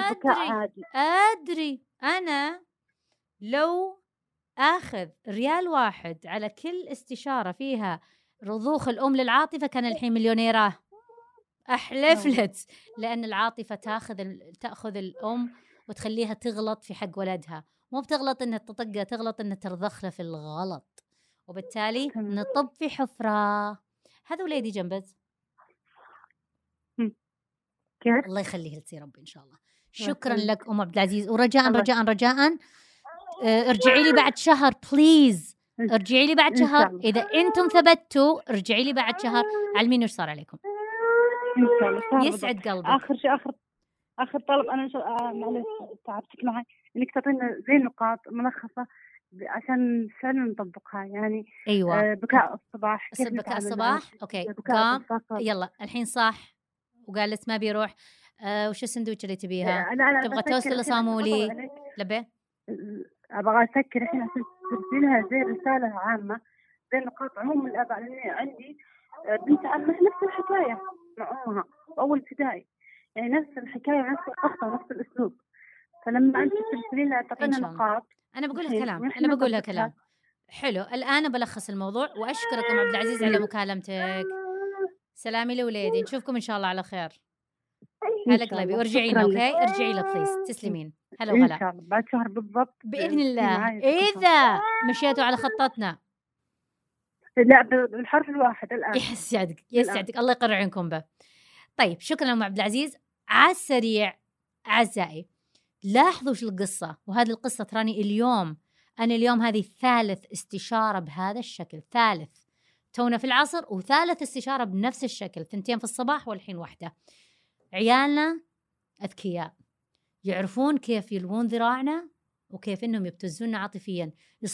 ادري. انا لو اخذ ريال واحد على كل استشاره فيها رضوخ الام للعاطفه كان الحين مليونيره، احلف لك. لان العاطفه تاخذ الام وتخليها تغلط في حق ولدها، مو بتغلط انها تطقه، تغلط انها ترضخ له في الغلط، وبالتالي نطب في حفره. هذا وليدي جنبك كيف؟ الله يخليه لك يا ربي ان شاء الله. شكرا لك ام عبد العزيز، ورجاء رجاء رجاء ارجعي لي بعد شهر بليز، ارجعي لي بعد شهر. اذا انتم ثبتوا ارجعي لي بعد شهر، علميني وش صار عليكم ان شاء الله. يسعد قلبك. اخر شيء، اخر طلب، انا معلش تعبتك معي، انك تعطينا زي نقاط ملخصه عشان فعلا نطبقها يعني. ايوه بكاء الصباح، كيف بكاء الصباح؟ اوكي قام يلا الحين صح وقال لك ما بيروح. وش السندويتش اللي تبيها؟ تبغى توست ولا صامولي؟ لبيه ابغى اسكر الحين عشان ترسل لها زي رساله عامه، زي نقاط عموم الاباء. لاني عندي بنت عمها نفس الحكايه مع امها اول ابتدائي، يعني نفس الحكايه ونفس القصه ونفس الاسلوب. فلما انت ترسلي لها تعطينا نقاط، انا بقول لها كلام، انا بقول لها كلام حلو. الان بلخص الموضوع، واشكرك ام عبد العزيز على مكالمتك. سلامي لوليدي، نشوفكم ان شاء الله على خير. على قلبي، وارجعي لنا اوكي، ارجعي لنا بليز، تسلمين. هلا وغلا ان شاء الله بعد شهر بالضبط باذن الله، اذا مشيتوا على خطتنا. لا بالحرف الواحد الان. يسعدك يسعدك، الله يقر عينكم به. طيب شكرا ام عبد العزيز. على السريع اعزائي، لاحظوا شو القصه، وهذه القصه تراني اليوم هذه ثالث استشاره بهذا الشكل، ثالث تونا في العصر، وثالث استشاره بنفس الشكل، 2 في الصباح والحين 1. عيالنا اذكياء، يعرفون كيف يلوون ذراعنا وكيف انهم يبتزونا عاطفيا،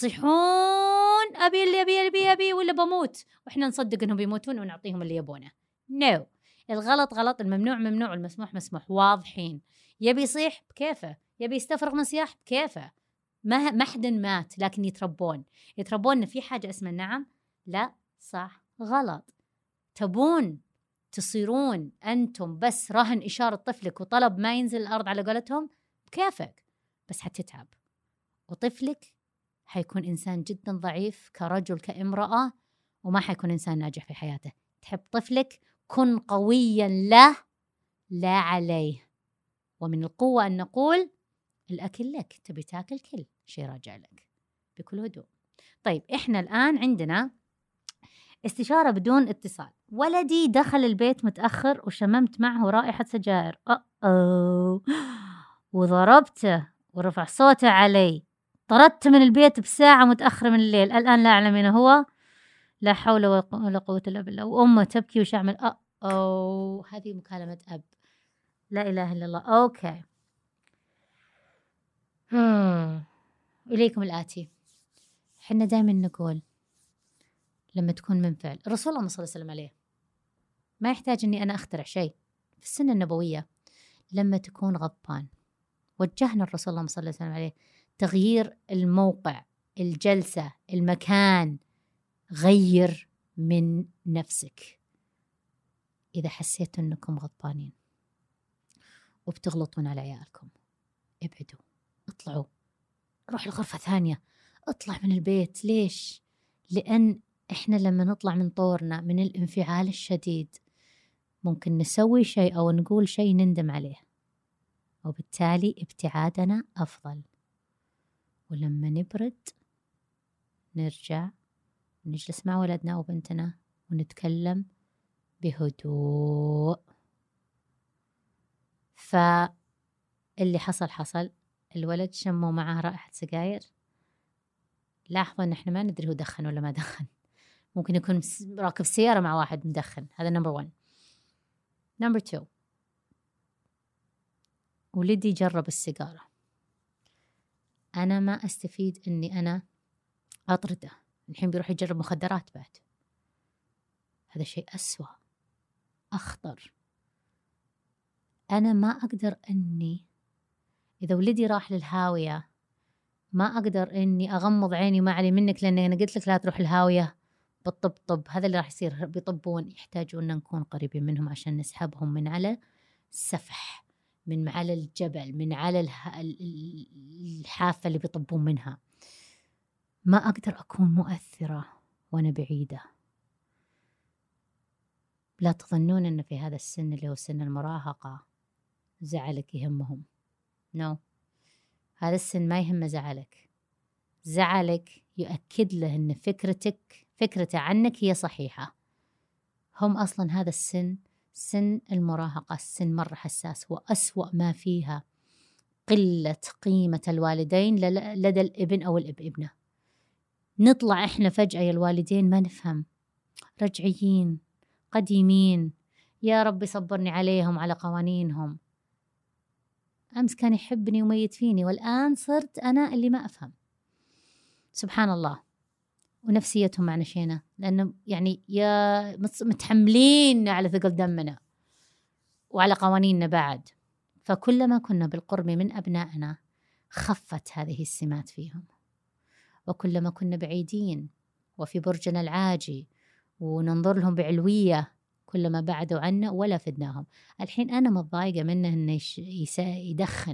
يصيحون ابي اللي ابي ولا بموت، واحنا نصدق انهم بيموتون ونعطيهم اللي يبونه. نو الغلط غلط، الممنوع ممنوع، والمسموح مسموح، واضحين. يبي يصيح بكيفه، يبي يستفرغ من صياح بكيفه، ما حد مات، لكن يتربون إن في حاجة اسمها نعم لا صح غلط. تبون تصيرون أنتم بس رهن إشارة طفلك وطلب ما ينزل الأرض على قولتهم، بكيفك، بس حتتعب، وطفلك حيكون إنسان جدا ضعيف كرجل كامرأة، وما حيكون إنسان ناجح في حياته. تحب طفلك كن قويا له لا عليه. ومن القوة أن نقول الأكل لك، تبي تاكل كل شيء راجع لك بكل هدوء. طيب إحنا الآن عندنا استشارة بدون اتصال. ولدي دخل البيت متأخر وشممت معه رائحة سجائر، وضربته ورفع صوته علي، طردت من البيت بساعة متأخر من الليل، الآن لا أعلم من هو، لا حول ولا قوة إلا بالله. وأمه تبكي وش أعمل؟ هذه مكالمة أب، لا إله إلا الله. أوكي إليكم الآتي. حنا دائما نقول لما تكون منفعل، الرسول الله صلى الله عليه وسلم عليه ما يحتاج أني أنا أخترع شيء، في السنة النبوية لما تكون غضبان وجهنا الرسول الله صلى الله عليه وسلم عليه تغيير الموقع، الجلسة، المكان، غير من نفسك. إذا حسيتوا أنكم غضبانين وبتغلطون على عيالكم، ابعدوا، اطلعوا، روح لغرفة ثانية، اطلع من البيت. ليش؟ لأن إحنا لما نطلع من طورنا من الانفعال الشديد ممكن نسوي شيء أو نقول شيء نندم عليه، وبالتالي ابتعادنا أفضل. ولما نبرد نرجع نجلس مع ولدنا وبنتنا ونتكلم بهدوء. فاللي حصل الولد شموا معاه رائحة سجاير، لاحظوا إن إحنا ما ندري هو دخن ولا ما دخن، ممكن يكون راكب سيارة مع واحد مدخن. هذا نمبر 1. نمبر 2، ولدي جرب السيجارة، أنا ما أستفيد إني أنا أطرده، الحين بيروح يجرب مخدرات بعد. هذا شيء أسوأ أخطر. أنا ما أقدر إني إذا ولدي راح للهاوية ما أقدر إني أغمض عيني ما علي منك، لأن أنا قلت لك لا تروح الهاوية بالطب. هذا اللي راح يصير، بيطبون، يحتاجون أن نكون قريبين منهم عشان نسحبهم من على السفح، من على الجبل، من على الحافة اللي بيطبون منها. ما أقدر أكون مؤثرة وأنا بعيدة. لا تظنون أن في هذا السن اللي هو سن المراهقة زعلك يهمهم. No. هذا السن ما يهم زعلك. زعلك يؤكد له أن فكرته عنك هي صحيحة. هم أصلا هذا السن سن المراهقة، السن مرة حساس، وأسوأ ما فيها قلة قيمة الوالدين لدى الابن أو الابنة. نطلع إحنا فجأة يا الوالدين ما نفهم، رجعيين قديمين، يا رب صبرني عليهم على قوانينهم. أمس كان يحبني وميت فيني، والآن صرت أنا اللي ما أفهم. سبحان الله. ونفسيتهم معنا شينا، لأنه يعني يا متحملين على ثقل دمنا وعلى قوانيننا بعد. فكلما كنا بالقرب من أبنائنا خفت هذه السمات فيهم، وكلما كنا بعيدين وفي برجنا العاجي وننظر لهم بعلوية كلما بعدوا عنا ولا فدناهم. الحين أنا متضايقة منه إنه يدخن،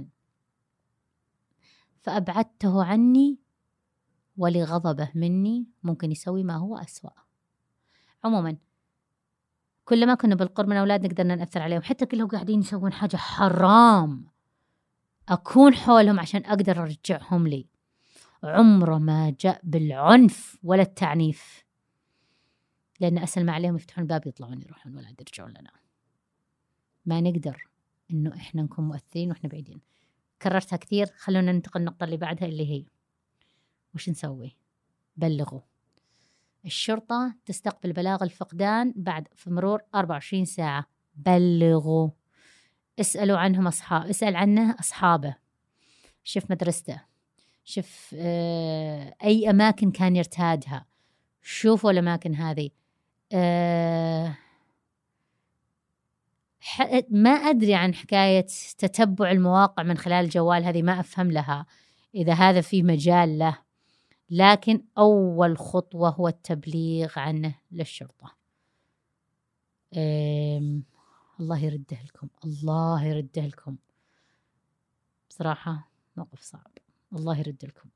فأبعدته عني، ولغضبه مني ممكن يسوي ما هو أسوأ. عموما كلما كنا بالقرب من أولادنا قدرنا نأثر عليهم، حتى كلهم قاعدين يسوون حاجة حرام أكون حولهم عشان أقدر أرجعهم لي. عمره ما جاء بالعنف ولا التعنيف، لأن أسلم عليهم يفتحون الباب يطلعون يروحون ولا يرجعون لنا. ما نقدر إنه إحنا نكون مؤثرين وإحنا بعيدين. كررتها كثير. خلونا ننتقل النقطة اللي بعدها اللي هي وش نسوي؟ بلغوا. الشرطة تستقبل بلاغ الفقدان بعد في مرور 24 ساعة. بلغوا. اسألوا عنهم اسأل عنه أصحابه، شوف مدرسته، شوف أي أماكن كان يرتادها، شوفوا الأماكن هذه. ما أدري عن حكاية تتبع المواقع من خلال الجوال، هذه ما أفهم لها إذا هذا في مجال له، لكن أول خطوة هو التبليغ عنه للشرطة. الله يرده لكم، الله يرده لكم. بصراحة موقف صعب، الله يرد لكم.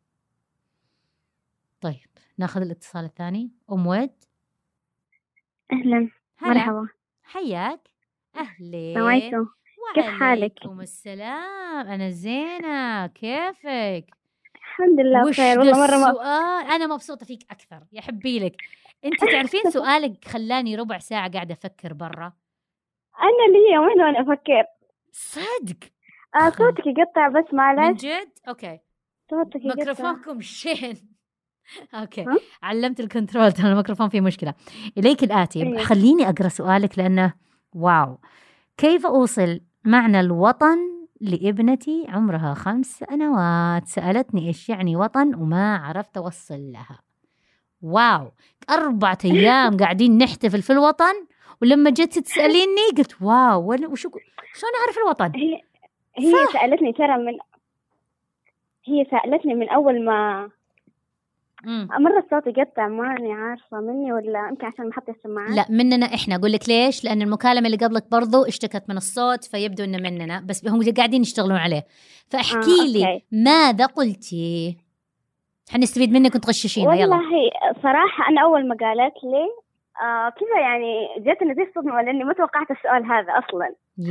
طيب ناخذ الاتصال الثاني. أم ود. أهلا. مرحبا. حياك. أهلين. سويتوا؟ كيف حالك؟ وعليكم السلام. أنا زينة، كيفك؟ الحمد لله بخير والله. مرة السؤال أنا مبسوطة فيك أكثر يا حبي لك. أنت تعرفين سؤالك خلاني ربع ساعة قاعدة أفكر برا. أنا لي يومين وأنا أفكر. صدق؟ صوتك يقطع بس معلش. من جد؟ أوكي. صوتك يقطع. ميكروفونكم شين. أوكي. علمت الكنترول، ترى الميكروفون فيه مشكلة. إليك الآتي. خليني أقرأ سؤالك لأنه واو. كيف أوصل معنى الوطن لابنتي عمرها 5 سنوات؟ سألتني إيش يعني وطن وما عرفت أوصل لها. واو. 4 أيام قاعدين نحتفل في الوطن، ولما جيت تسأليني قلت واو وشو شلون أعرف الوطن؟ هي سألتني ترى هي سألتني من أول ما مرة صوتي قطع، ماني عارفة مني ولا يمكن عشان محطة السماعات. لا مننا إحنا. أقول لك ليش؟ لأن المكالمة اللي قبلك برضو اشتكت من الصوت، فيبدو إنه مننا، بس هم قاعدين يشتغلون عليه. فاحكي لي ماذا قلتي؟ حنستفيد منك وتغششينا. يلا. والله صراحة أنا أول ما قالت لي كذا يعني جاتني زي الصدمة، لأني ما توقعت السؤال هذا أصلا.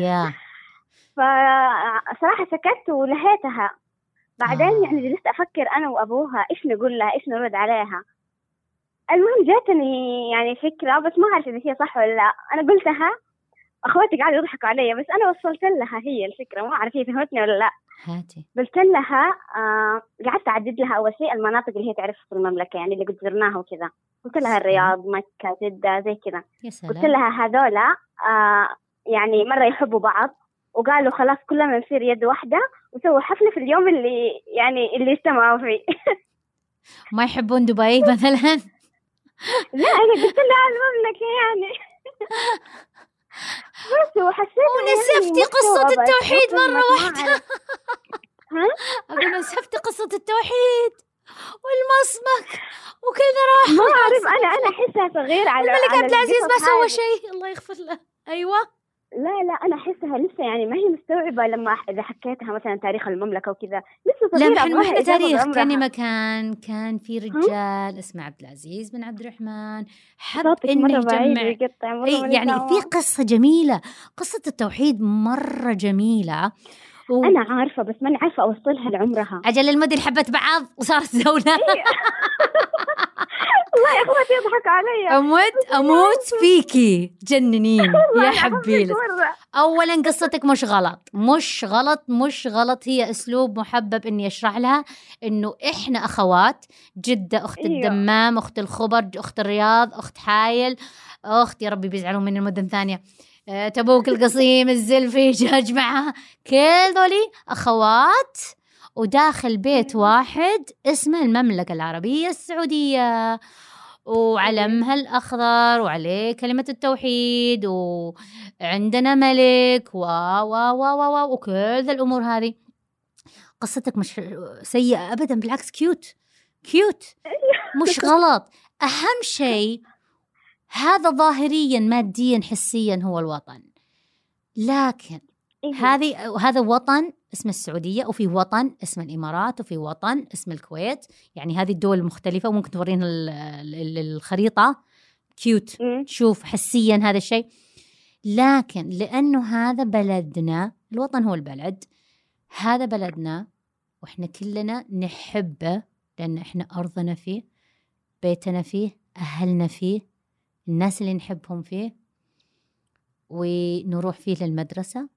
فصراحة سكت ولهيتها. بعدين يعني جلست أفكر أنا وأبوها إيش نقول لها، إيش نرد عليها. المهم جاتني يعني فكرة، بس ما أعرف إذا هي صح ولا لا. أنا قلتها، أخواتي قاعدوا يضحكوا علي، بس أنا وصلت لها هي الفكرة، ما أعرف هي فهمتني ولا لا. هاتي. قلت لها قعدت أعدد لها أول شيء المناطق اللي هي تعرف في المملكة، يعني اللي قد زرناها وكذا. قلت لها الرياض، مكة، جدة، زي كذا. قلت لها هذولا يعني مرة يحبوا بعض، وقالوا خلاص كلنا نصير يد واحدة، وسووا حفلة في اليوم اللي اجتمعوا فيه. ما يحبون دبي مثلا؟ لا أنا قلت لها المملكة يعني. بس وحسيت ونسفتي قصة التوحيد مرة واحدة. أقول نسفتي قصة التوحيد والمصمك وكذا راح. ما أعرف، أنا أحسها صغيرة على الملك عبد العزيز ما سوى شيء، الله يغفر له. أيوة. لا أنا أحسها لسه يعني ما هي مستوعبة لما إذا حكيتها مثلا تاريخ المملكة وكذا، لسه صغيرة. لا ما إحنا تاريخ، كان مكان كان في رجال اسمه عبد العزيز بن عبد الرحمن حب إنه يجمع. يعني في قصة جميلة، قصة التوحيد مرة جميلة. أنا عارفة بس ما عارفة أوصلها لعمرها. أجل المدن حبت بعض وصارت دولة. والله يا أخواتي يضحك علي. أموت فيكي جننين يا حبيلة. أولا قصتك مش غلط، هي أسلوب محبب إني أشرح لها إنه إحنا أخوات. جدة أخت الدمام، أخت الخبر، أخت الرياض، أخت حايل، أخت يا ربي بيزعلون من المدن ثانية، تبوك، القصيم، الزلفي، جاج معها، كل ذولي أخوات وداخل بيت واحد اسمه المملكة العربية السعودية، وعلمها الأخضر وعليه كلمة التوحيد، وعندنا ملك وكل ذا الأمور هذه. قصتك مش سيئة أبدا، بالعكس كيوت مش غلط. أهم شيء هذا ظاهريا ماديا حسيا هو الوطن، لكن هذا وطن اسم السعودية، وفي وطن اسم الإمارات، وفي وطن اسم الكويت. يعني هذه الدول المختلفة، وممكن تورين الخريطة كيوت تشوف حسيا هذا الشيء. لكن لأنه هذا بلدنا، الوطن هو البلد، هذا بلدنا وإحنا كلنا نحبه، لأن إحنا أرضنا فيه، بيتنا فيه، أهلنا فيه، الناس اللي نحبهم فيه، ونروح فيه للمدرسة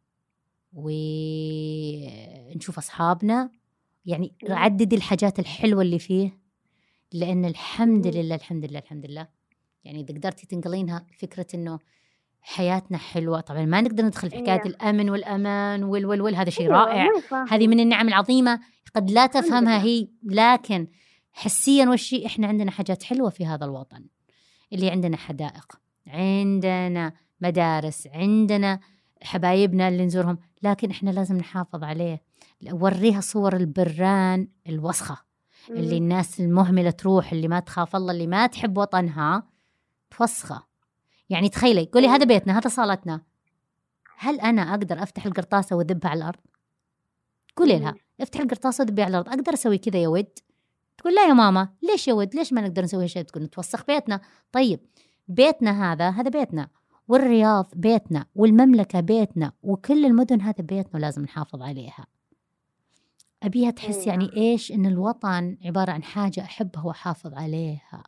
ونشوف أصحابنا. يعني عددي الحاجات الحلوة اللي فيه، لأن الحمد لله يعني إذا قدرتي تنقلينها فكرة إنه حياتنا حلوة. طبعا ما نقدر ندخل في حكاية الأمن والأمان هذا شيء رائع، هذه من النعم العظيمة قد لا تفهمها هي، لكن حسيا والشيء إحنا عندنا حاجات حلوة في هذا الوطن، اللي عندنا حدائق، عندنا مدارس، عندنا حبايبنا اللي نزورهم، لكن إحنا لازم نحافظ عليه. وريها صور البران الوسخة اللي الناس المهملة تروح، اللي ما تخاف الله، اللي ما تحب وطنها توسخة. يعني تخيلي، قولي هذا بيتنا، هذا صالتنا، هل أنا أقدر أفتح القرطاسة وأذبها على الأرض؟ قولي لها افتح القرطاسة وذبها على الأرض، أقدر أسوي كذا يا ود؟ تقول لا يا ماما. ليش يا ود؟ ليش ما نقدر نسوي شيء؟ تقول نتوسخ بيتنا. طيب بيتنا هذا بيتنا، والرياض بيتنا، والمملكة بيتنا، وكل المدن هذا بيتنا، لازم نحافظ عليها. أبيها تحس يعني إيش إن الوطن عبارة عن حاجة أحبها وأحافظ عليها.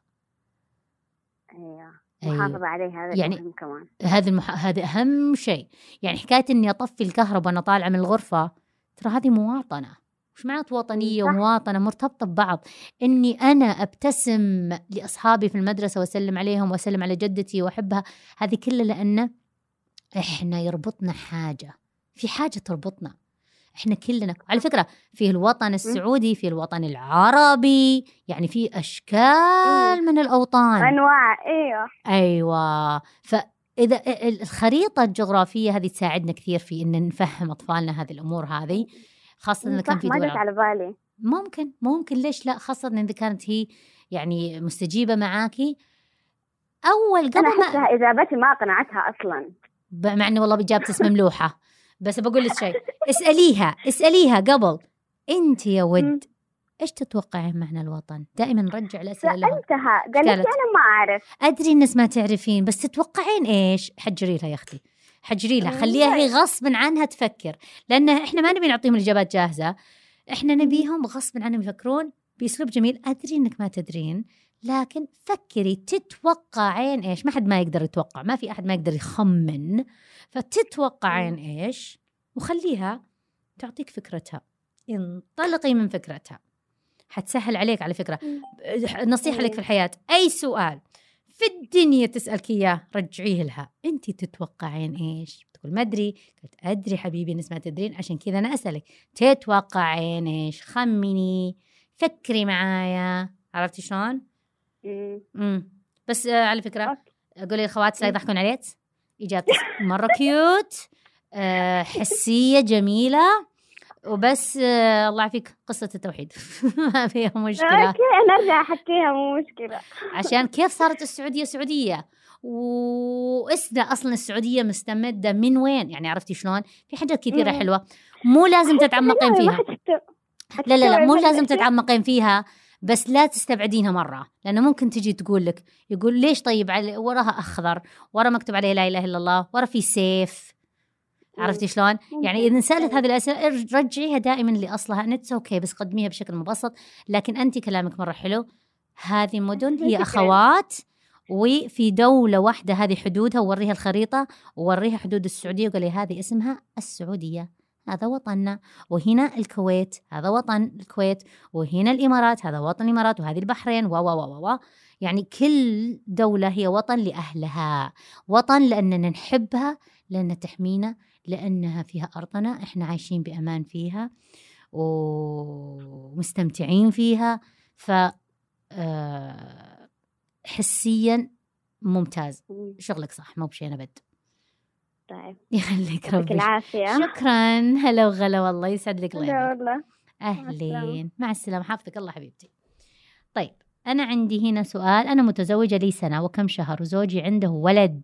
محافظة عليها، هذا يعني كمان هذا أهم شيء. يعني حكاية إني أطفي الكهرباء وأنا طالعة من الغرفة، ترى هذه مواطنة. مش معنات وطنية ومواطنة مرتبطة ببعض. إني أنا أبتسم لأصحابي في المدرسة وأسلم عليهم وأسلم على جدتي وأحبها، هذه كلها لأن إحنا يربطنا حاجة، في حاجة تربطنا إحنا كلنا. على فكرة في الوطن السعودي، في الوطن العربي، يعني في أشكال من الأوطان، أنواع. أيوة. فإذا الخريطة الجغرافية هذه تساعدنا كثير في إن نفهم أطفالنا هذه الأمور هذه، خاصة إذا كان في دول على بالي. ممكن ليش لا، خاصة إذا كانت هي يعني مستجيبة معاكي. أول قبل أنا أحسها إجابتي ما قنعتها أصلا، مع إنه والله بإجابتي مملوحة. بس بقول لك شيء، اسأليها قبل، أنت يا ود إيش تتوقعين معنى الوطن؟ دائما نرجع الأسئلة لها. سألتها قالت لي أنا ما أعرف. أدري الناس ما تعرفين، بس تتوقعين إيش؟ حجري لها يا أختي، حجري لها، خليها هي غصب عنها تفكر، لأن إحنا ما نبي نعطيهم الإجابات جاهزة، إحنا نبيهم غصب عنهم يفكرون بأسلوب جميل. أدري إنك ما تدرين، لكن فكري تتوقعين إيش. ما حد ما يقدر يتوقع، ما في أحد ما يقدر يخمن، فتتوقعين إيش، وخليها تعطيك فكرتها. انطلقي من فكرتها، حتسهل عليك على فكرة. نصيحة لك في الحياة، أي سؤال في الدنيا تسألك إياه رجعيه لها. أنت تتوقعين إيش؟ تقول ما أدري. قلت أدري حبيبي نسمع تدرين، عشان كذا أنا أسألك تتوقعين إيش، خمني فكري معايا. عرفتي شلون؟ بس على فكرة قولي الخوات لا يضحكون عليك، إجابتك مرة كيوت، حسية جميلة، وبس الله يعافيك قصة التوحيد ما فيها مشكلة. اوكي انا ارجع احكيها مو مشكلة. عشان كيف صارت السعودية سعودية، واسنا اصلا السعودية مستمدة من وين، يعني عرفتي شلون؟ في حاجات كثيرة حلوة مو لازم تتعمقين فيها. لا مو لازم تتعمقين فيها، بس لا تستبعدينها مرة، لأنه ممكن تجي تقول لك، يقول ليش طيب وراها أخضر، ورا مكتوب عليه لا إله إلا الله، ورا في سيف. عرفتي شلون؟ يعني إذا سألت هذه الأسئلة رجعيها دائما لأصلها. نتس أوكي، بس قدميها بشكل مبسط. لكن أنت كلامك مرة حلو. هذه مدن هي أخوات، وفي دولة واحدة هذه حدودها، ووريها الخريطة ووريها حدود السعودية وقال هذه اسمها السعودية، هذا وطننا. وهنا الكويت، هذا وطن الكويت. وهنا الإمارات، هذا وطن الإمارات. وهذه البحرين و يعني كل دولة هي وطن لأهلها، وطن لأننا نحبها، لأنها تحمينا، لأنها فيها أرضنا، إحنا عايشين بأمان فيها ومستمتعين فيها. ف حسيا ممتاز، شغلك صح، مو بشي نبد. طيب يخليك ربي العافية. شكرا. هلا وغلا، والله يسعد لك. والله أهلين، مع السلامة، حافظك الله حبيبتي. طيب أنا عندي هنا سؤال. أنا متزوجة لي سنة وكم شهر، وزوجي عنده ولد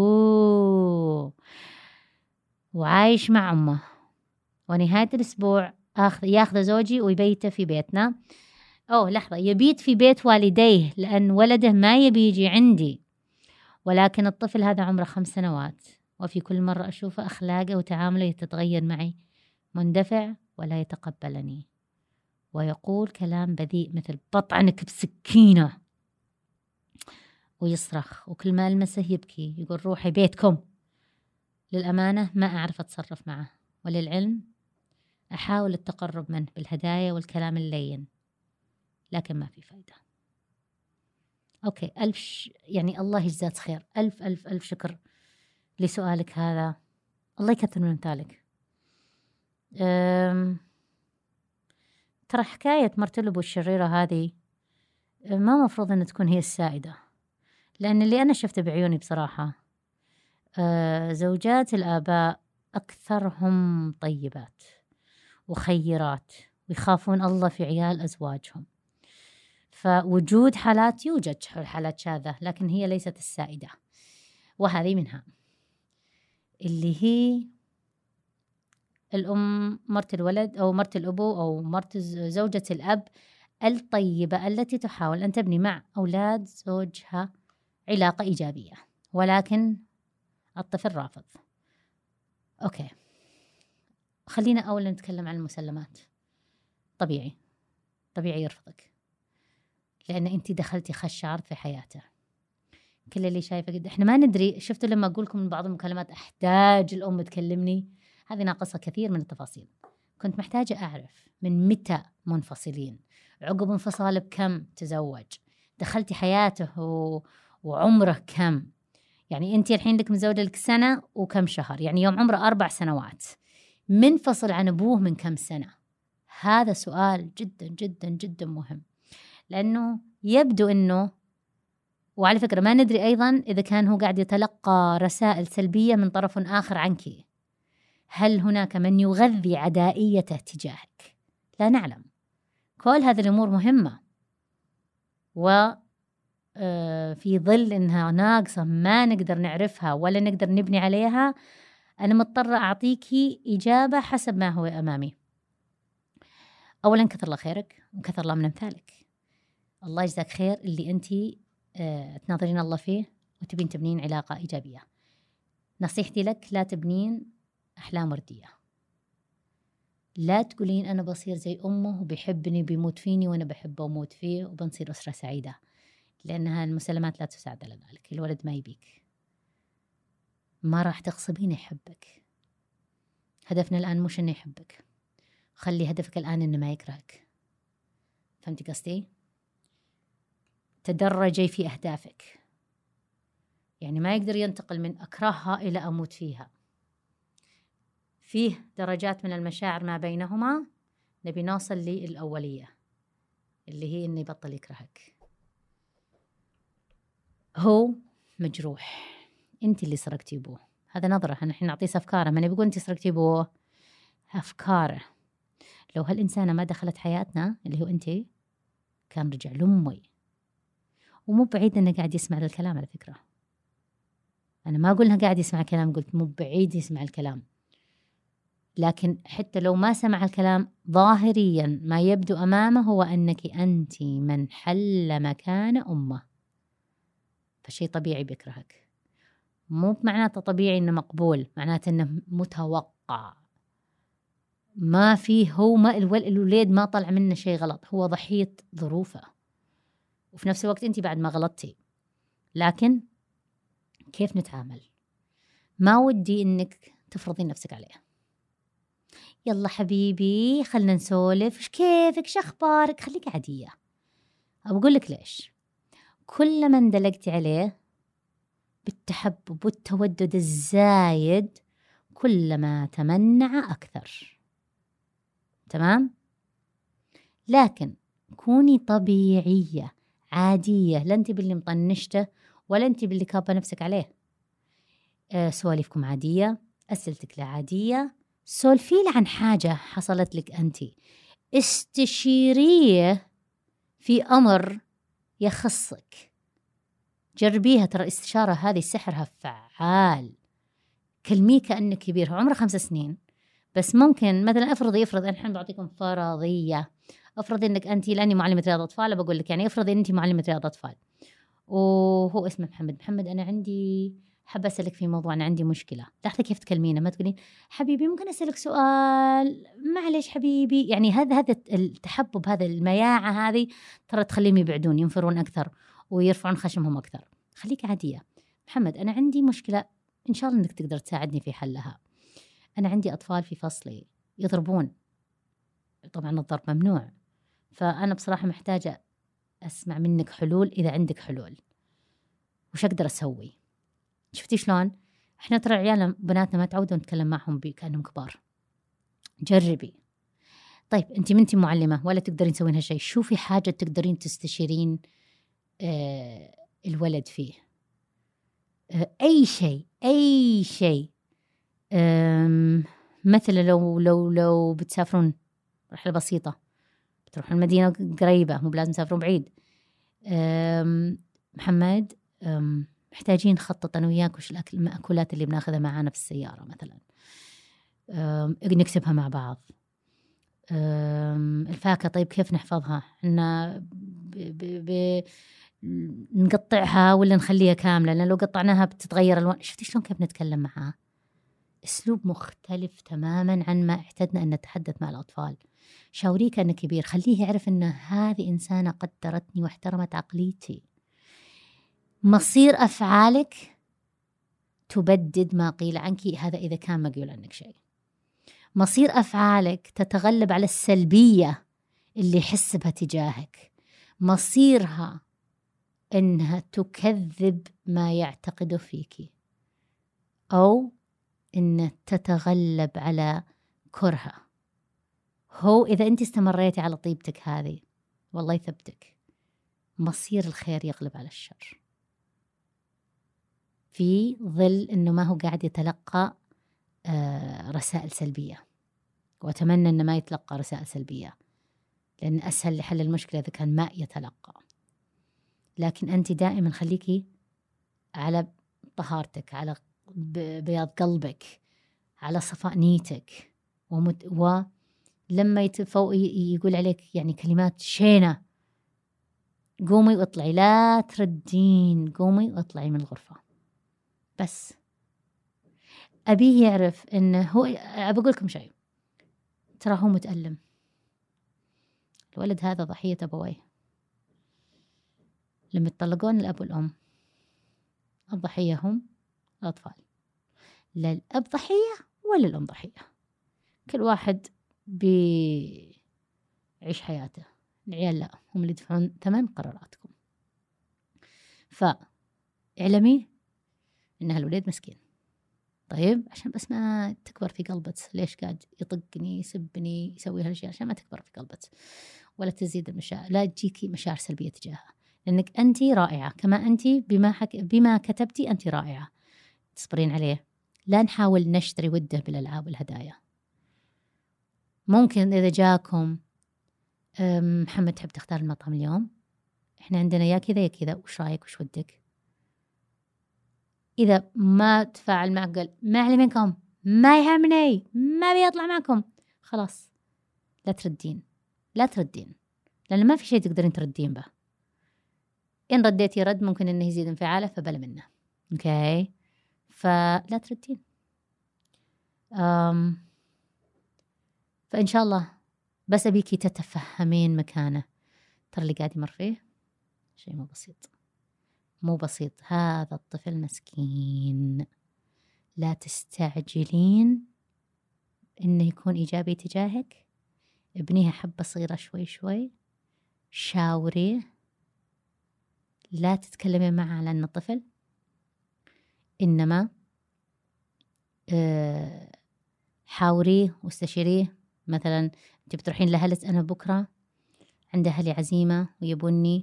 وعايش مع أمه، ونهاية الأسبوع ياخذ زوجي ويبيته في بيتنا. لحظة، يبيت في بيت والديه لأن ولده ما يبي يجي عندي، ولكن الطفل هذا عمره 5 سنوات، وفي كل مرة أشوفه أخلاقه وتعامله تتغير معي، مندفع ولا يتقبلني، ويقول كلام بذيء مثل بطعنك بسكينة، ويصرخ، وكل ما ألمسه يبكي، يقول روحي بيتكم. للأمانة ما أعرف أتصرف معه، وللعلم أحاول التقرب منه بالهدايا والكلام اللين، لكن ما في فايدة. أوكي، يعني الله يجزاك خير، ألف ألف ألف شكر لسؤالك هذا، الله يكثر من أمثالك. ترى حكاية مرت الأبو الشريرة هذه ما مفروض أن تكون هي السائدة، لأن اللي أنا شفته بعيوني بصراحة زوجات الآباء أكثرهم طيبات وخيرات، ويخافون الله في عيال أزواجهم. فوجود حالات، يوجد حالات شاذة، لكن هي ليست السائدة، وهذه منها اللي هي الأم مرت الولد أو مرت الأبو أو مرت زوجة الأب الطيبة التي تحاول أن تبني مع أولاد زوجها علاقة إيجابية، ولكن الطفل رافض. أوكي، خلينا أولا نتكلم عن المسلمات. طبيعي يرفضك، لأن أنت دخلتي خش عرض في حياته. كل اللي شايفه قد إحنا ما ندري. شفتوا لما أقول لكم من بعض المكالمات أحتاج الأم تكلمني، هذه ناقصة كثير من التفاصيل. كنت محتاجة أعرف من متى منفصلين، عقب انفصال بكم تزوج، دخلتي حياته وعمره كم. يعني أنت الحين لك متزوجة لك 1 سنة وكم شهر، يعني يوم عمره 4 سنوات، منفصل عن أبوه من كم سنة. هذا سؤال جدا جدا جدا مهم، لأنه يبدو أنه، وعلى فكرة ما ندري أيضا إذا كان هو قاعد يتلقى رسائل سلبية من طرف آخر عنك. هل هناك من يغذي عدائيته تجاهك؟ لا نعلم. كل هذه الأمور مهمة، وفي ظل أنها ناقصة ما نقدر نعرفها ولا نقدر نبني عليها، أنا مضطرة أعطيكي إجابة حسب ما هو أمامي. أولا كثر الله خيرك وكثر الله من أمثالك. الله يجزاك خير اللي أنتي تناظرين الله فيه وتبين تبنين علاقة إيجابية. نصيحتي لك لا تبنين أحلام وردية، لا تقولين أنا بصير زي أمه وبيحبني بيموت فيني وأنا بحبه وموت فيه وبنصير أسرة سعيدة، لأنها المسلمات لا تساعد على ذلك. الولد ما يبيك، ما راح تغصبين يحبك. هدفنا الآن مش أنه يحبك، خلي هدفك الآن إنه ما يكرهك. فهمتي قصدي؟ تدرجي في أهدافك، يعني ما يقدر ينتقل من أكرهها إلى أموت فيها. فيه درجات من المشاعر ما بينهما، نبي نوصل للأولية اللي هي إنه يبطل يكرهك. هو مجروح، أنت اللي سرقتي بوه. هذا نظرة، نحن نعطيه أفكاره، ما نبي أنت سرقتي بوه، أفكاره. لو هالإنسانة ما دخلت حياتنا اللي هو أنت، كان رجع لأمي. ومو بعيد إنه قاعد يسمع الكلام على فكرة. أنا ما أقول إنه قاعد يسمع الكلام، قلت مو بعيد يسمع الكلام. لكن حتى لو ما سمع الكلام، ظاهريا ما يبدو أمامه هو أنك أنت من حل مكان أمه. فشي طبيعي بيكرهك. مو معناته طبيعي إنه مقبول، معناته إنه متوقع. ما فيه، هو ما الوليد ما طلع منه شيء غلط، هو ضحية ظروفه. وفي نفس الوقت أنت بعد ما غلطتي. لكن كيف نتعامل؟ ما ودي إنك تفرضين نفسك عليه. يلا حبيبي خلنا نسولف، إيش كيفك، إيش أخبارك، خليك عادية. أقول لك ليش. كل ما اندلقتي عليه بالتحبب والتودد الزايد، كلما تمنع أكثر. تمام؟ لكن كوني طبيعية عادية، لا أنت باللي مطنشته ولا أنت باللي كابة نفسك عليه. سواليفكم عادية، أسئلتك لا عادية، سولفي له عن حاجة حصلت لك أنت، استشيريه في أمر يخصك. جربيها، ترى الاستشارة هذه سحرها فعال. كلميه كأنك كبير. هو عمره 5 سنين، بس ممكن مثلا افرض الحين بعطيكم فرضية. افرض انك انت، لاني معلمة رياضة اطفال بقول لك، يعني افرض انت معلمة رياضة اطفال وهو اسمه محمد، انا عندي حابة اسالك في موضوع، انا عندي مشكلة. لاحظي كيف تكلمينه، ما تقولين حبيبي ممكن اسالك سؤال، معليش حبيبي. يعني هذا التحبب، هذا المياعة هذه ترى تخليهم يبعدون، ينفرون اكثر ويرفعون خشمهم اكثر. خليك عادية. محمد انا عندي مشكلة، ان شاء الله انك تقدر تساعدني في حلها. أنا عندي أطفال في فصلي يضربون، طبعا الضرب ممنوع، فأنا بصراحة محتاجة أسمع منك حلول إذا عندك حلول. وش أقدر أسوي؟ شفتي شلون؟ إحنا ترى عيالنا بناتنا ما تعودوا نتكلم معهم كأنهم كبار. جربي. طيب أنت منتي معلمة ولا تقدرين تسوين هالشيء، شوفي حاجة تقدرين تستشيرين الولد فيه. أي شيء. مثلا لو بتسافرون رحلة بسيطة، بتروحون المدينة قريبة، مو بلازم تسافرون بعيد. محمد محتاجين نخطط أنا وياك وش المأكولات اللي بناخذها معانا في السيارة مثلا، نكتبها مع بعض. الفاكهة طيب كيف نحفظها؟ إحنا نقطعها ولا نخليها كاملة؟ لأن لو قطعناها بتتغير الوان. شفتي شلون كيف نتكلم معها؟ أسلوب مختلف تماما عن ما اعتدنا أن نتحدث مع الأطفال. شاوريه كأنه كبير، خليه يعرف أن هذه إنسانة قدرتني واحترمت عقليتي. مصير أفعالك تبدد ما قيل عنك، هذا إذا كان ما قيل عنك شيء. مصير أفعالك تتغلب على السلبية اللي يحس بها تجاهك. مصيرها أنها تكذب ما يعتقده فيك، أو إن تتغلب على كرهه. هو إذا أنت استمريتي على طيبتك هذه، والله يثبتك، مصير الخير يغلب على الشر، في ظل إنه ما هو قاعد يتلقى رسائل سلبية. وأتمنى إنه ما يتلقى رسائل سلبية، لأن أسهل لحل المشكلة إذا كان ما يتلقى. لكن أنت دائما خليكي على طهارتك، على بياض قلبك، على صفاء نيتك. ولما يقول عليك يعني كلمات شينة، قومي واطلعي، لا تردين، قومي واطلعي من الغرفة. بس أبيه يعرف إنه هو، بقول لكم شيء، ترى هو متألم. الولد هذا ضحية أبويه. لما يتطلقون الأب والأم، الضحية هم الأطفال. لا الأب ضحية ولا الأم ضحية، كل واحد بيعيش حياته. العيال لا، هم اللي يدفعون ثمن قراراتكم. فاعلمي إن هالولد مسكين. طيب عشان بس ما تكبر في قلبك ليش قاعد يطقني يسبني يسوي هالشيء، عشان ما تكبر في قلبك ولا تزيد المشاعر، لا تجيكي مشاعر سلبية تجاهها، لأنك أنت رائعة كما أنت بما كتبتي أنت رائعة. تصبرين عليه. لا نحاول نشتري وده بالألعاب والهدايا. ممكن إذا جاكم محمد تحب تختار المطعم اليوم، إحنا عندنا يا كذا يا كذا، وش رأيك وش ودك؟ إذا ما تفاعل معك قال ما علي منكم، ما يهمني، ما بيطلع معكم، خلاص لا تردين، لا تردين، لأن ما في شيء تقدرين تردين به. إن رديتي رد ممكن إنه يزيد انفعاله فبلا منه. أوكي، فلا تردين. فإن شاء الله بس أبيكي تتفهمين مكانه. ترى اللي قاعد يمر فيه شيء مو بسيط، مو بسيط. هذا الطفل مسكين. لا تستعجلين إنه يكون إيجابي تجاهك. ابنيها حبة صغيرة شوي شوي، شاوريه. لا تتكلمين معه على أنه طفل، إنما حاوريه واستشيريه. مثلا أنت بتروحين لأهلة، أنا بكرة عند أهلي عزيمة ويبوني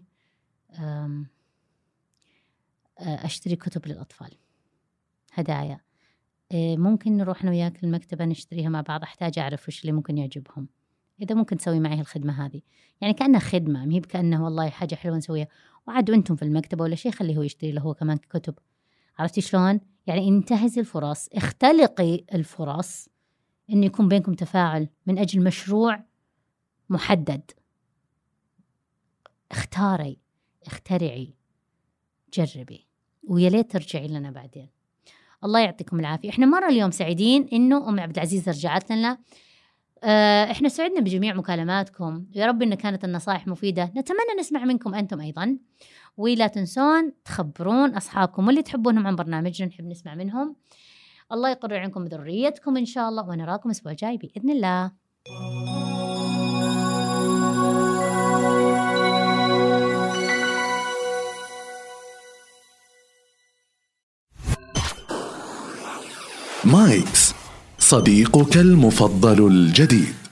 أشتري كتب للأطفال هدايا، ممكن نروح أنا وياك المكتبة نشتريها مع بعض، أحتاج أعرف وش اللي ممكن يعجبهم، إذا ممكن تسوي معي الخدمة هذه. يعني كأنها خدمة، مهي بكأنه والله حاجة حلوة نسويها، وعاد وأنتم في المكتبة ولا شيء خليه هو يشتري له هو كمان كتب. عرفتي شلون؟ يعني انتهزي الفرص، اختلقي الفرص إن يكون بينكم تفاعل من أجل مشروع محدد. اختاري، اخترعي، جربي، ويا ليت ترجعي لنا بعدين. الله يعطيكم العافية. احنا مرة اليوم سعيدين إنه أم عبد العزيز رجعت لنا. احنا سعدنا بجميع مكالماتكم، يا رب إن كانت النصائح مفيدة. نتمنى نسمع منكم أنتم أيضا، ولا تنسون تخبرون أصحابكم واللي تحبونهم عن برنامجنا، نحب نسمع منهم. الله يقرر عنكم بذريتكم إن شاء الله، ونراكم الأسبوع الجاي بإذن الله. مايكس، صديقك المفضل الجديد.